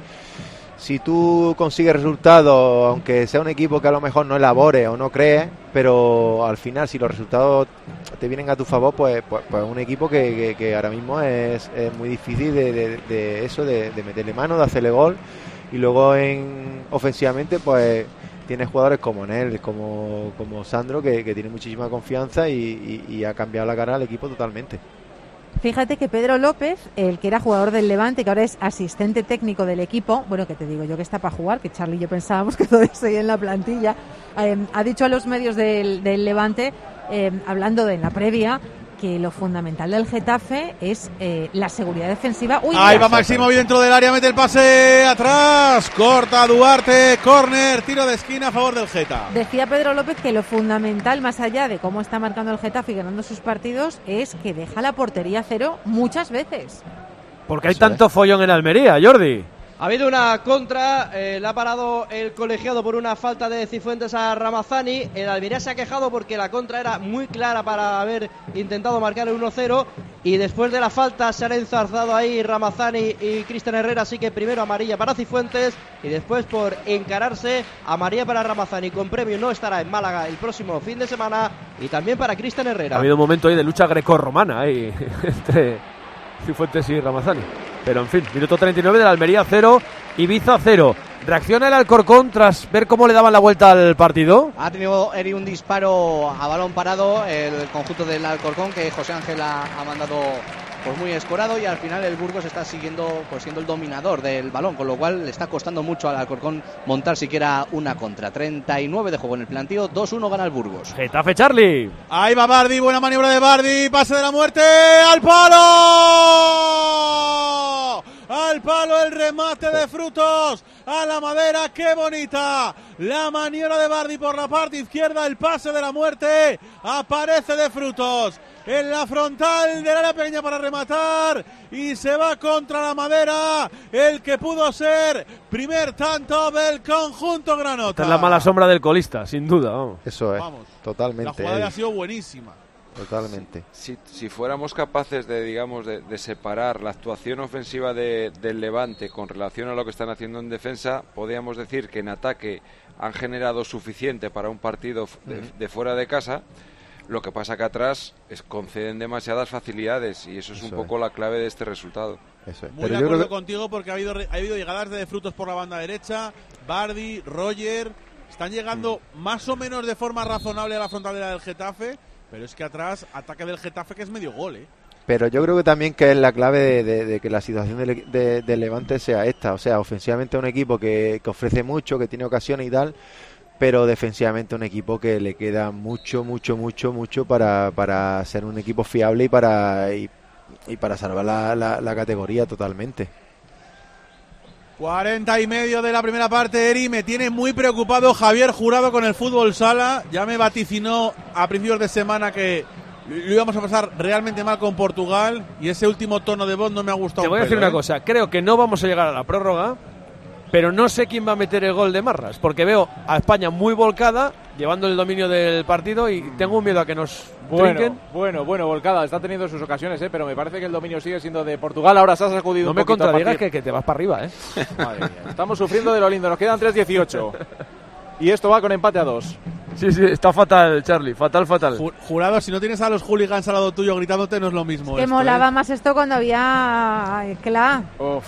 si tú consigues resultados, aunque sea un equipo que a lo mejor no elabore o no cree, pero al final si los resultados te vienen a tu favor, pues, pues, pues un equipo que, que, que ahora mismo es, es muy difícil de, de, de eso, de, de meterle mano, de hacerle gol, y luego en ofensivamente pues tienes jugadores como Nel, como, como Sandro, que, que tiene muchísima confianza y, y, y ha cambiado la cara al equipo totalmente. Fíjate que Pedro López, el que era jugador del Levante, que ahora es asistente técnico del equipo, bueno, que te digo yo que está para jugar, que Charlie y yo pensábamos que todavía seguía en la plantilla, eh, ha dicho a los medios del, del Levante, eh, hablando de en la previa, que lo fundamental del Getafe es eh, la seguridad defensiva. Uy, ahí va Maximovic dentro del área, mete el pase atrás, corta Duarte, córner, tiro de esquina a favor del Getafe. Decía Pedro López que lo fundamental, más allá de cómo está marcando el Getafe y ganando sus partidos, es que deja la portería cero muchas veces. Porque hay tanto follón en Almería, Jordi. Ha habido una contra, eh, la ha parado el colegiado por una falta de Cifuentes a Ramazani. El Almería se ha quejado porque la contra era muy clara para haber intentado marcar el uno cero, y después de la falta se han enzarzado ahí Ramazani y Cristian Herrera, así que primero amarilla para Cifuentes y después, por encararse, amarilla para Ramazani, con premio. No estará en Málaga el próximo fin de semana, y también para Cristian Herrera. Ha habido un momento ahí de lucha grecorromana ahí entre Cifuentes y Ramazani. Pero en fin, minuto treinta y nueve del Almería cero, Ibiza cero. ¿Reacciona el Alcorcón tras ver cómo le daban la vuelta al partido? Ha tenido Eri un disparo a balón parado el conjunto del Alcorcón, que José Ángel ha, ha mandado pues muy escorado, y al final el Burgos está siguiendo, pues siendo el dominador del balón, con lo cual le está costando mucho al Alcorcón montar siquiera una contra. Treinta y nueve de juego en el plantío, dos uno gana el Burgos. Getafe, Charlie. Ahí va Bardi, buena maniobra de Bardi, pase de la muerte, al palo, al palo el remate de Frutos, a la madera, qué bonita la maniobra de Bardi por la parte izquierda, el pase de la muerte, aparece de Frutos en la frontal del área pequeña para rematar y se va contra la madera, el que pudo ser primer tanto del conjunto granota. Esta es la mala sombra del colista, sin duda. Vamos. Eso es, Vamos, totalmente. La jugada ha sido buenísima. Totalmente. Si, si fuéramos capaces de, digamos, de, de separar la actuación ofensiva de, del Levante con relación a lo que están haciendo en defensa, podríamos decir que en ataque han generado suficiente para un partido de, de fuera de casa. Lo que pasa que atrás es, conceden demasiadas facilidades y eso es eso un poco es. la clave de este resultado. Eso es. Muy Pero de yo acuerdo creo que... contigo, porque ha habido, ha habido llegadas de Frutos por la banda derecha, Bardi, Roger, están llegando mm. más o menos de forma razonable a la frontalera del Getafe, pero es que atrás ataque del Getafe que es medio gol, ¿eh? Pero yo creo que también que es la clave de, de, de que la situación del de, de Levante sea esta, o sea, ofensivamente un equipo que, que ofrece mucho, que tiene ocasiones y tal, pero defensivamente un equipo que le queda mucho, mucho, mucho, mucho para, para ser un equipo fiable y para y, y para salvar la, la, la categoría totalmente. cuarenta y medio de la primera parte, Eri. Me tiene muy preocupado Javier Jurado con el fútbol sala. Ya me vaticinó a principios de semana que lo íbamos a pasar realmente mal con Portugal y ese último tono de voz no me ha gustado. Te voy a decir pelo, una ¿eh? cosa, creo que no vamos a llegar a la prórroga, pero no sé quién va a meter el gol de Marras, porque veo a España muy volcada, llevando el dominio del partido y tengo un miedo a que nos bueno, trinquen. Bueno, bueno, volcada, está teniendo sus ocasiones, ¿eh? Pero me parece que el dominio sigue siendo de Portugal. Ahora se ha sacudido no un me poquito. No me contradigas que, que te vas para arriba, ¿eh? Madre mía, estamos sufriendo de lo lindo, nos quedan tres dieciocho. Y esto va con empate a dos. Sí, sí, está fatal, Charlie, fatal, fatal. Jurado, si no tienes a los hooligans al lado tuyo gritándote, no es lo mismo. Que esto, molaba ¿eh? más esto cuando había... Claro. Uf.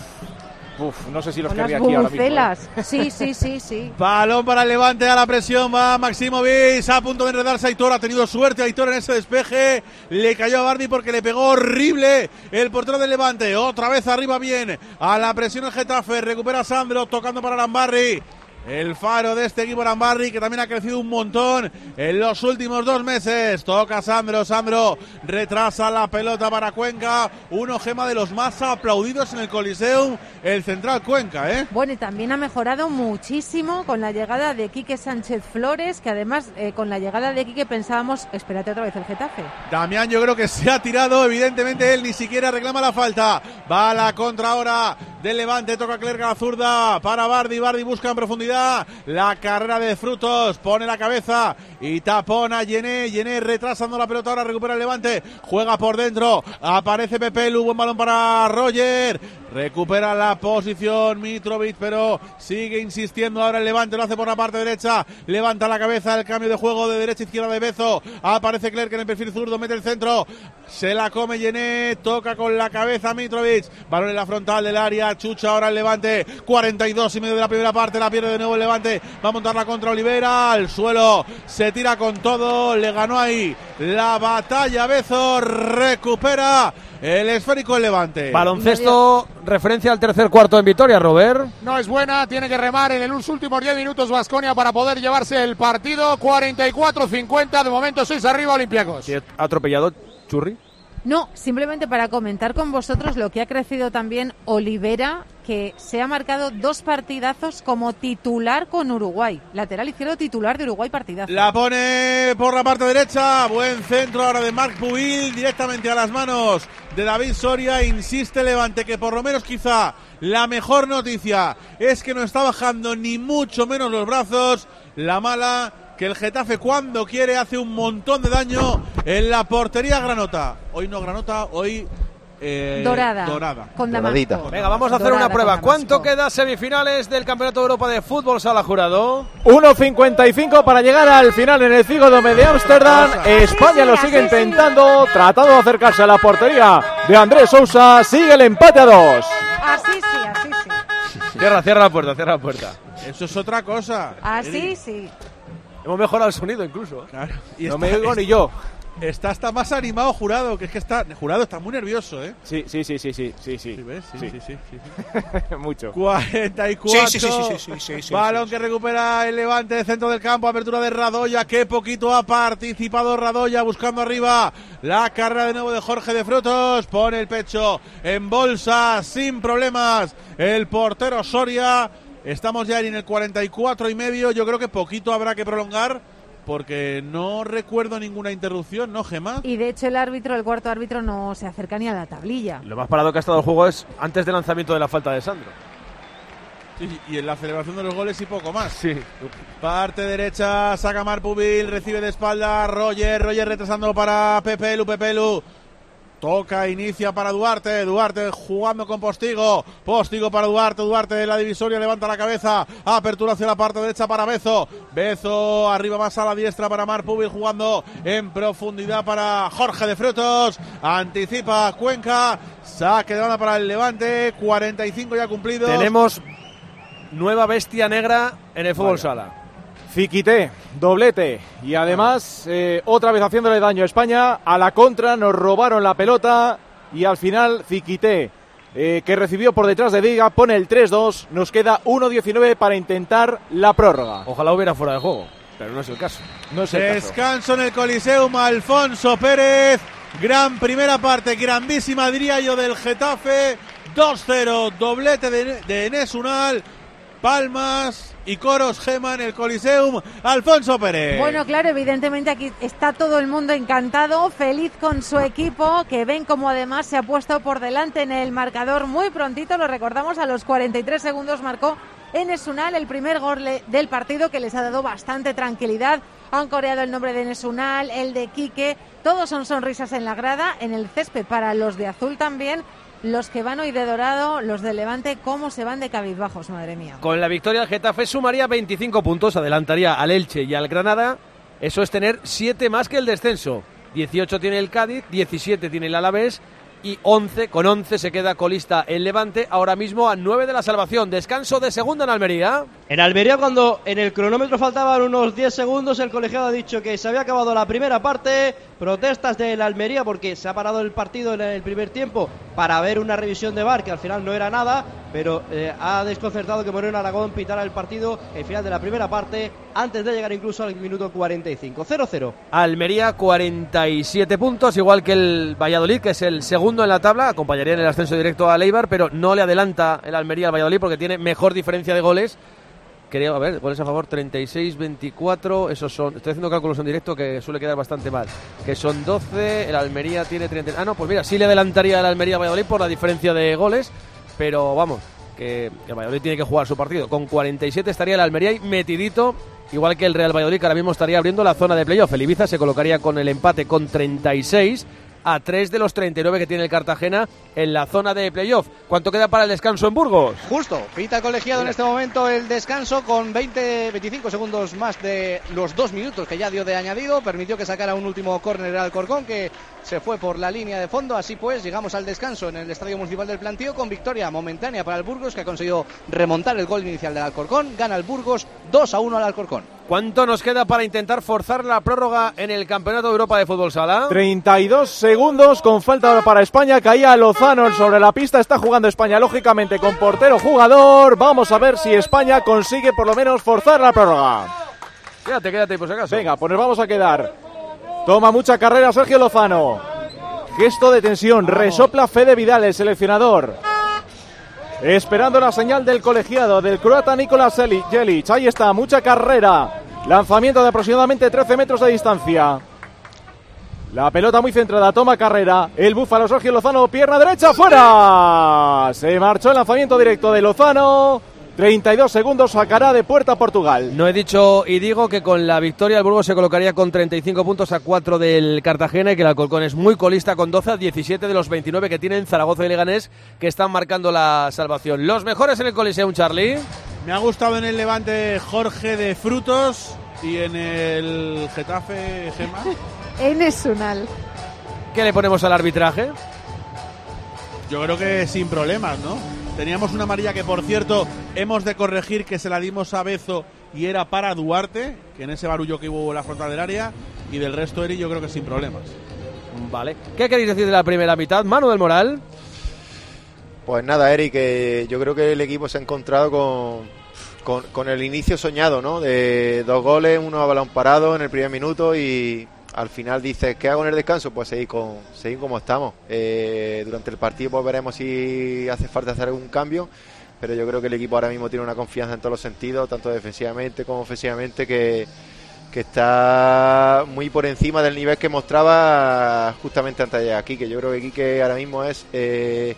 Uf, no sé si los con querría las aquí ahora mismo, ¿eh? Sí, sí, sí, sí. Balón para el Levante, a la presión va Maximovic, a punto de enredarse Aitor, ha tenido suerte Aitor en ese despeje, le cayó a Bardi porque le pegó horrible el portero del Levante, otra vez arriba bien, a la presión el Getafe, recupera Sandro, tocando para Arambarri. El faro de este equipo Arambarri, que también ha crecido un montón en los últimos dos meses. Toca Sandro, Sandro retrasa la pelota para Cuenca. Uno gema de los más aplaudidos en el Coliseum, el central Cuenca, ¿eh? Bueno, y también ha mejorado muchísimo con la llegada de Quique Sánchez Flores, que además eh, con la llegada de Quique pensábamos, espérate otra vez el Getafe. Damián yo creo que se ha tirado, evidentemente él ni siquiera reclama la falta. Va a la contra ahora del Levante, toca Clerca la zurda para Bardi, Bardi busca en profundidad. La carrera de Frutos, pone la cabeza y tapona Yené, Yené retrasando la pelota, ahora recupera el Levante, juega por dentro, aparece Pepelu, buen balón para Roger, recupera la posición Mitrovic, pero sigue insistiendo ahora el Levante, lo hace por la parte derecha, levanta la cabeza, el cambio de juego de derecha a izquierda de Bezo, aparece Clerc en el perfil zurdo, mete el centro, se la come Yené, toca con la cabeza Mitrovic, balón en la frontal del área, chucha ahora el Levante, cuarenta y dos y medio de la primera parte, la pierde de nuevo el Levante, va a montar la contra Olivera, al suelo, se tira con todo, le ganó ahí la batalla Bezo, recupera el esférico el Levante. Baloncesto, referencia al tercer cuarto en Vitoria, Robert. No es buena, tiene que remar en los últimos diez minutos Baskonia para poder llevarse el partido. cuarenta y cuatro cincuenta, de momento seis arriba Olympiacos. ¿Ha atropellado Churri? No, simplemente para comentar con vosotros lo que ha crecido también Olivera, que se ha marcado dos partidazos como titular con Uruguay. Lateral izquierdo titular de Uruguay, partidazo. La pone por la parte derecha, buen centro ahora de Marc Pubil, directamente a las manos de David Soria. Insiste Levante que por lo menos quizá la mejor noticia es que no está bajando ni mucho menos los brazos. La mala, que el Getafe cuando quiere hace un montón de daño en la portería granota. Hoy no granota, hoy eh, dorada. dorada. Con Damasco. Venga, vamos a hacer Dorada una prueba. ¿Cuánto Damasco. queda semifinales del Campeonato de Europa de Fútbol Sala Jurado? uno cincuenta y cinco para llegar al final en el Cigodome de Ámsterdam. España lo sigue intentando, tratando de acercarse a la portería de Andrés Sousa. Sigue el empate a dos. Así sí, así sí. Cierra, cierra la puerta, cierra la puerta. Eso es otra cosa. Ah, sí, sí. Hemos mejorado el sonido incluso. Claro. Y no está, me oigo ni yo. Está hasta más animado Jurado, que es que está... Jurado está muy nervioso, ¿eh? Sí, sí, sí, sí, sí, sí. ¿Sí ves? Sí, sí, sí, sí. sí, sí. Mucho. cuarenta y cuatro. Sí, sí, sí, sí, sí, sí, sí, Balón sí, sí. que recupera el Levante de centro del campo. Apertura de Radoya. Qué poquito ha participado Radoya buscando arriba la carrera de nuevo de Jorge de Frutos. Pone el pecho en bolsa sin problemas. El portero Soria. Estamos ya en el cuarenta y cuatro y medio. Yo creo que poquito habrá que prolongar, porque no recuerdo ninguna interrupción, ¿no, Gemma? Y de hecho el árbitro, el cuarto árbitro, no se acerca ni a la tablilla. Lo más parado que ha estado el juego es antes del lanzamiento de la falta de Sandro. Sí, y en la celebración de los goles y poco más. Sí. Parte derecha, saca Marpubil, recibe de espalda Roger, Roger retrasando para Pepelu, Pepelu. Toca, inicia para Duarte, Duarte jugando con Postigo, Postigo para Duarte, Duarte de la divisoria, levanta la cabeza, apertura hacia la parte derecha para Bezo, Bezo arriba más a la diestra para Marpubil, jugando en profundidad para Jorge de Frutos, anticipa Cuenca, saque de banda para el Levante, cuarenta y cinco ya cumplidos. Tenemos nueva bestia negra en el fútbol sala. Fiquité, doblete y además eh, otra vez haciéndole daño a España. A la contra nos robaron la pelota y al final Fiquité, eh, que recibió por detrás de Diga, pone el tres dos. Nos queda uno diecinueve para intentar la prórroga. Ojalá hubiera fuera de juego, pero no es el caso. No es el Descanso caso. en el Coliseum, Alfonso Pérez. Gran primera parte, grandísima diría yo del Getafe. dos cero, doblete de, de Enes Unal. Palmas y coros, Gema, en el Coliseum. Alfonso Pérez. Bueno, claro, evidentemente aquí está todo el mundo encantado, feliz con su equipo, que ven como además se ha puesto por delante en el marcador muy prontito. Lo recordamos, a los cuarenta y tres segundos marcó Enes Unal el primer gol del partido, que les ha dado bastante tranquilidad. Han coreado el nombre de Enes Unal, el de Quique. Todos son sonrisas en la grada, en el césped para los de azul también. Los que van hoy de dorado, los de Levante, cómo se van de cabizbajos, madre mía. Con la victoria el Getafe sumaría veinticinco puntos, adelantaría al Elche y al Granada. Eso es tener siete más que el descenso. dieciocho tiene el Cádiz, diecisiete tiene el Alavés y once, con once se queda colista el Levante, ahora mismo a nueve de la salvación. Descanso de segunda en Almería. En Almería, cuando en el cronómetro faltaban unos diez segundos, el colegiado ha dicho que se había acabado la primera parte. Protestas de la Almería porque se ha parado el partido en el primer tiempo para ver una revisión de V A R, que al final no era nada, pero eh, ha desconcertado que Moreno Aragón pitara el partido el final de la primera parte, antes de llegar incluso al minuto cuarenta y cinco. cero cero. Almería cuarenta y siete puntos, igual que el Valladolid, que es el segundo en la tabla. Acompañaría en el ascenso directo a Eibar, pero no le adelanta el Almería al Valladolid porque tiene mejor diferencia de goles. Creo, a ver, goles a favor, treinta y seis veinticuatro, esos son, estoy haciendo cálculos en directo que suele quedar bastante mal, que son doce, el Almería tiene treinta, ah no, pues mira, sí le adelantaría el Almería a Valladolid por la diferencia de goles, pero vamos, que el Valladolid tiene que jugar su partido, con cuarenta y siete estaría el Almería ahí metidito, igual que el Real Valladolid, que ahora mismo estaría abriendo la zona de playoff. El Ibiza se colocaría con el empate con treinta y seis, a tres de los treinta y nueve que tiene el Cartagena en la zona de playoff. ¿Cuánto queda para el descanso en Burgos? Justo, pita el colegiado en este momento el descanso con veinte veinticinco segundos más de los dos minutos que ya dio de añadido. Permitió que sacara un último córner al Alcorcón, que se fue por la línea de fondo. Así pues, llegamos al descanso en el Estadio Municipal del Plantío con victoria momentánea para el Burgos, que ha conseguido remontar el gol inicial del Alcorcón. Gana el Burgos dos a uno al Alcorcón. ¿Cuánto nos queda para intentar forzar la prórroga en el Campeonato de Europa de Fútbol Sala? treinta y dos segundos con falta para España. Caía Lozano sobre la pista. Está jugando España, lógicamente, con portero jugador. Vamos a ver si España consigue por lo menos forzar la prórroga. Quédate, quédate, por si acaso. Venga, pues nos vamos a quedar. Toma mucha carrera Sergio Lozano. Gesto de tensión. Resopla Fede Vidal, el seleccionador. Esperando la señal del colegiado, del croata Nikola Jelic. Ahí está, mucha carrera. Lanzamiento de aproximadamente trece metros de distancia. La pelota muy centrada, toma carrera. El búfalo Sergio Lozano, pierna derecha, fuera. Se marchó el lanzamiento directo de Lozano. treinta y dos segundos, sacará de puerta Portugal. No he dicho y digo que con la victoria el Burgos se colocaría con treinta y cinco puntos a cuatro del Cartagena, y que el Alcorcón es muy colista con doce a diecisiete de los veintinueve que tienen Zaragoza y Leganés, que están marcando la salvación. Los mejores en el Coliseum, Charlie. Me ha gustado en el Levante Jorge de Frutos y en el Getafe, Gemma. Enes Unal. ¿Qué le ponemos al arbitraje? Yo creo que sin problemas, ¿no? Teníamos una amarilla que, por cierto, hemos de corregir, que se la dimos a Bezo y era para Duarte, que en ese barullo que hubo en la frontal del área, y del resto, Eri, yo creo que sin problemas. Vale. ¿Qué queréis decir de la primera mitad? Manu del Moral. Pues nada, Eri, que yo creo que el equipo se ha encontrado con, con, con el inicio soñado, ¿no? De dos goles, uno a balón parado en el primer minuto y al final dices, ¿qué hago en el descanso? Pues seguir, con, seguir como estamos. Eh, durante el partido pues veremos si hace falta hacer algún cambio, pero yo creo que el equipo ahora mismo tiene una confianza en todos los sentidos, tanto defensivamente como ofensivamente, que, que está muy por encima del nivel que mostraba justamente antes de llegar aquí, que yo creo que Quique ahora mismo es eh,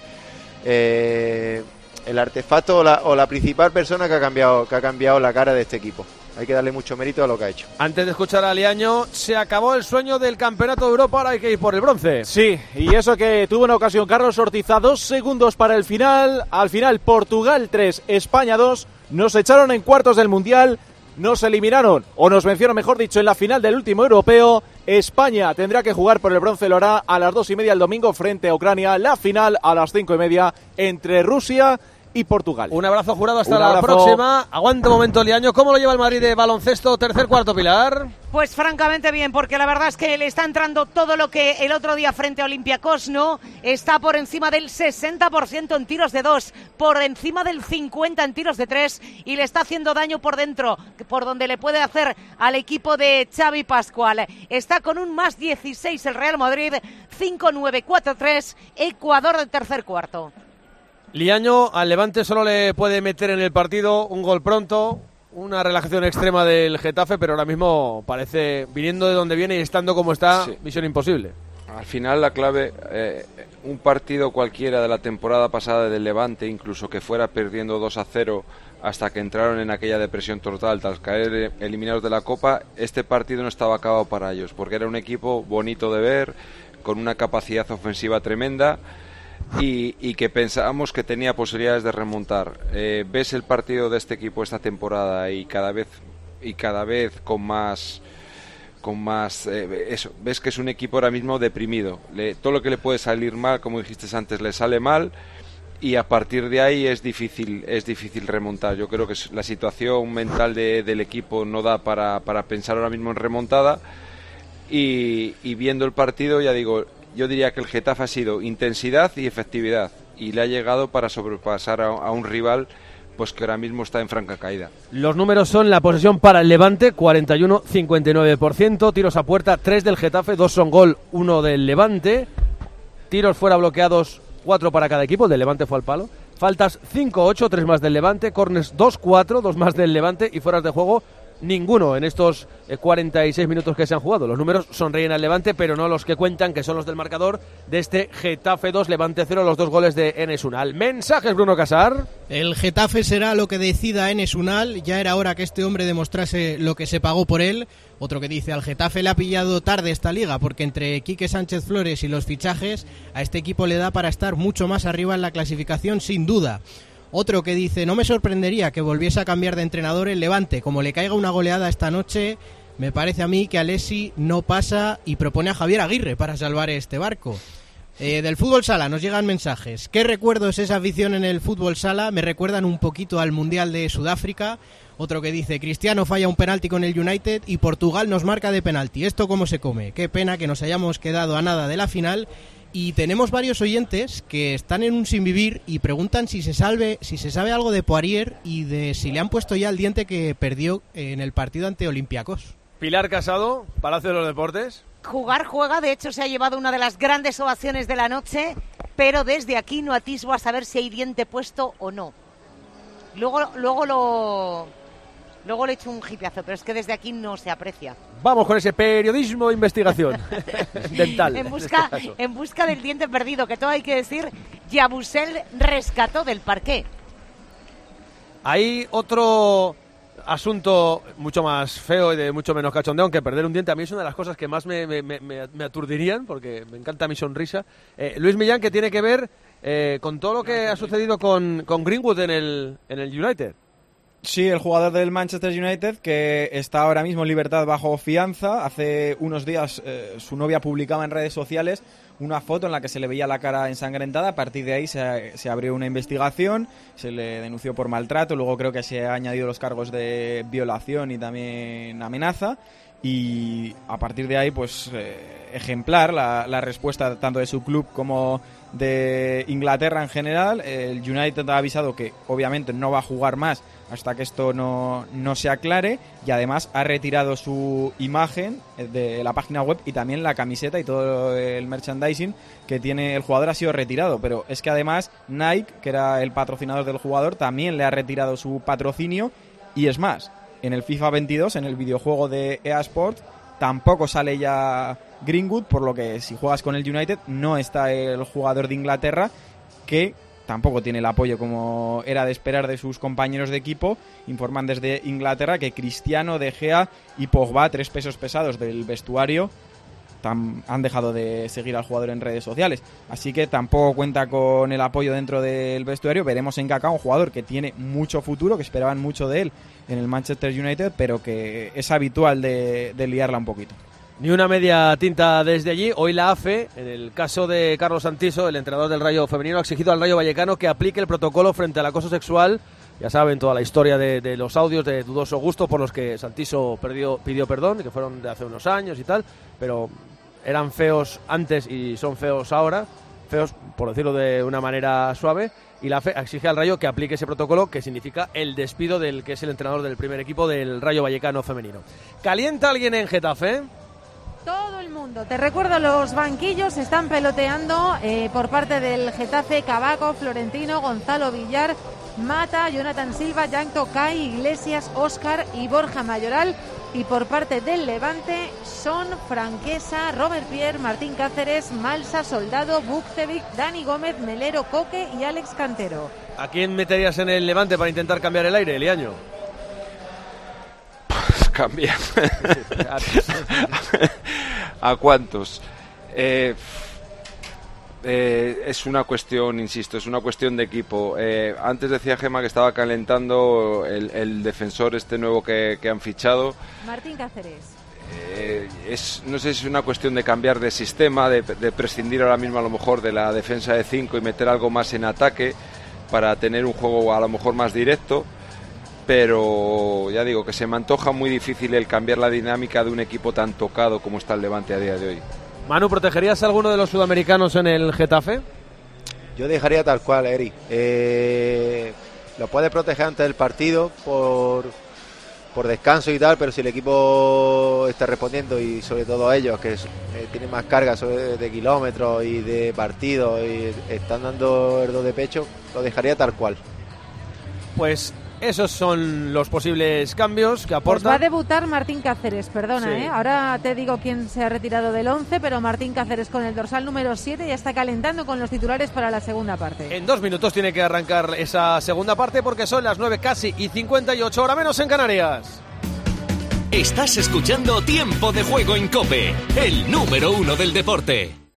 eh, el artefacto o la, o la principal persona que ha cambiado que ha cambiado la cara de este equipo. Hay que darle mucho mérito a lo que ha hecho. Antes de escuchar a Liaño, se acabó el sueño del Campeonato de Europa, ahora hay que ir por el bronce. Sí, y eso que tuvo una ocasión Carlos Ortiz a dos segundos para el final. Al final Portugal tres, España dos. Nos echaron en cuartos del Mundial, nos eliminaron, o nos vencieron mejor dicho, en la final del último europeo. España tendrá que jugar por el bronce, lo hará a las dos y media el domingo frente a Ucrania. La final a las cinco y media entre Rusia y Portugal. Un abrazo, Jurado, hasta Un la abrazo. próxima. Aguanta un momento, Liaño. ¿Cómo lo lleva el Madrid de baloncesto? Tercer cuarto, Pilar. Pues francamente bien, porque la verdad es que le está entrando todo lo que el otro día frente a Olympiacos no. Está por encima del sesenta por ciento en tiros de dos, por encima del cincuenta por ciento en tiros de tres, y le está haciendo daño por dentro, por donde le puede hacer al equipo de Xavi Pascual. Está con un más dieciséis el Real Madrid, cinco nueve cuatro tres, Ecuador del tercer cuarto. Liaño, al Levante solo le puede meter en el partido un gol pronto, una relajación extrema del Getafe, pero ahora mismo parece, viniendo de donde viene y estando como está, sí, misión imposible. Al final la clave, eh, un partido cualquiera de la temporada pasada del Levante, incluso que fuera perdiendo dos a cero hasta que entraron en aquella depresión total tras caer eliminados de la Copa, este partido no estaba acabado para ellos, porque era un equipo bonito de ver, con una capacidad ofensiva tremenda, Y, y que pensábamos que tenía posibilidades de remontar. Eh, ves el partido de este equipo esta temporada y cada vez y cada vez con más con más eh, eso, ves que es un equipo ahora mismo deprimido. Le, todo lo que le puede salir mal, como dijiste antes, le sale mal, y a partir de ahí es difícil es difícil remontar. Yo creo que la situación mental de, del equipo no da para, para pensar ahora mismo en remontada, y, y viendo el partido, ya digo, yo diría que el Getafe ha sido intensidad y efectividad, y le ha llegado para sobrepasar a, a un rival pues que ahora mismo está en franca caída. Los números son: la posesión para el Levante, cuarenta y uno a cincuenta y nueve por ciento, tiros a puerta, tres del Getafe, dos son gol, uno del Levante, tiros fuera bloqueados, cuatro para cada equipo, el del Levante fue al palo, faltas cinco ocho, tres más del Levante, corners dos cuatro, dos más del Levante, y fueras de juego ninguno en estos eh, cuarenta y seis minutos que se han jugado. Los números sonríen al Levante, pero no los que cuentan, que son los del marcador de este Getafe dos, Levante cero, los dos goles de Enes Unal. Mensajes, Bruno Casar. El Getafe será lo que decida Enes Unal. Ya era hora que este hombre demostrase lo que se pagó por él. Otro que dice: al Getafe le ha pillado tarde esta liga, porque entre Quique Sánchez Flores y los fichajes, a este equipo le da para estar mucho más arriba en la clasificación, sin duda. Otro que dice: no me sorprendería que volviese a cambiar de entrenador el Levante, como le caiga una goleada esta noche. Me parece a mí que Alessi no pasa, y propone a Javier Aguirre para salvar este barco. Eh, del fútbol sala nos llegan mensajes. ¿Qué recuerdo es esa afición en el fútbol sala? Me recuerdan un poquito al Mundial de Sudáfrica. Otro que dice: Cristiano falla un penalti con el United y Portugal nos marca de penalti. ¿Esto cómo se come? Qué pena que nos hayamos quedado a nada de la final. Y tenemos varios oyentes que están en un sin vivir y preguntan si se salve, si se sabe algo de Poirier y de si le han puesto ya el diente que perdió en el partido ante Olympiacos. Pilar Casado, Palacio de los Deportes. Jugar juega, de hecho se ha llevado una de las grandes ovaciones de la noche, pero desde aquí no atisbo a saber si hay diente puesto o no. Luego, luego lo... Luego le he hecho un jipiazo, pero es que desde aquí no se aprecia. Vamos con ese periodismo de investigación dental. En busca, en, este en busca del diente perdido, que todo hay que decir, Yabusel rescató del parqué. Hay otro asunto mucho más feo y de mucho menos cachondeo, aunque perder un diente a mí es una de las cosas que más me, me, me, me aturdirían, porque me encanta mi sonrisa. Eh, Luis Millán, que tiene que ver eh, con todo lo que ha sucedido con, con Greenwood en el, en el United. Sí, el jugador del Manchester United, que está ahora mismo en libertad bajo fianza. Hace unos días eh, su novia publicaba en redes sociales una foto en la que se le veía la cara ensangrentada. A partir de ahí se, se abrió una investigación, se le denunció por maltrato, luego creo que se han añadido los cargos de violación y también amenaza. Y a partir de ahí, pues eh, ejemplar la, la respuesta tanto de su club como de Inglaterra en general. El United ha avisado que obviamente no va a jugar más hasta que esto no, no se aclare, y además ha retirado su imagen de la página web y también la camiseta y todo el merchandising que tiene el jugador ha sido retirado. Pero es que además Nike, que era el patrocinador del jugador, también le ha retirado su patrocinio, y es más, en el FIFA veintidós, en el videojuego de E A Sports, tampoco sale ya Greenwood, por lo que si juegas con el United no está el jugador de Inglaterra, que tampoco tiene el apoyo como era de esperar de sus compañeros de equipo. Informan desde Inglaterra que Cristiano, De Gea y Pogba, tres pesos pesados del vestuario, tam- han dejado de seguir al jugador en redes sociales, así que tampoco cuenta con el apoyo dentro del vestuario. Veremos en Kaká, un jugador que tiene mucho futuro, que esperaban mucho de él en el Manchester United, pero que es habitual de, de liarla un poquito. Ni una media tinta desde allí. Hoy la A F E, en el caso de Carlos Santiso, el entrenador del Rayo femenino, ha exigido al Rayo Vallecano que aplique el protocolo frente al acoso sexual. Ya saben toda la historia de, de los audios de dudoso gusto por los que Santiso perdió, pidió perdón, que fueron de hace unos años y tal, pero eran feos antes y son feos ahora, feos por decirlo de una manera suave, y la A F E exige al Rayo que aplique ese protocolo, que significa el despido del que es el entrenador del primer equipo del Rayo Vallecano femenino. ¿Calienta alguien en Getafe? Todo el mundo. Te recuerdo, los banquillos están peloteando eh, por parte del Getafe: Cabaco, Florentino, Gonzalo Villar, Mata, Jonathan Silva, Yankto, Kai, Iglesias, Óscar y Borja Mayoral. Y por parte del Levante son Franquesa, Robert Pierre, Martín Cáceres, Malsa, Soldado, Bukcevic, Dani Gómez, Melero, Coque y Alex Cantero. ¿A quién meterías en el Levante para intentar cambiar el aire, Eliaño? Pues cambiar. ¿A cuántos? Eh, eh, es una cuestión, insisto, es una cuestión de equipo. Eh, antes decía Gemma que estaba calentando el, el defensor este nuevo que, que han fichado. Martín Cáceres. Eh, es, no sé si es una cuestión de cambiar de sistema, de, de prescindir ahora mismo a lo mejor de la defensa de cinco y meter algo más en ataque para tener un juego a lo mejor más directo. Pero ya digo que se me antoja muy difícil el cambiar la dinámica de un equipo tan tocado como está el Levante a día de hoy. Manu, ¿protegerías a alguno de los sudamericanos en el Getafe? Yo dejaría tal cual, Eri. Eh, lo puede proteger antes del partido por, por descanso y tal, pero si el equipo está respondiendo, y sobre todo ellos, que eh, tienen más carga sobre, de kilómetros y de partidos y están dando el do de pecho, lo dejaría tal cual. Pues esos son los posibles cambios que aporta. Pues va a debutar Martín Cáceres, perdona, sí. ¿eh? Ahora te digo quién se ha retirado del once, pero Martín Cáceres con el dorsal número siete ya está calentando con los titulares para la segunda parte. En dos minutos tiene que arrancar esa segunda parte porque son las nueve casi y cincuenta y ocho, hora menos en Canarias. Estás escuchando Tiempo de Juego en COPE, el número uno del deporte.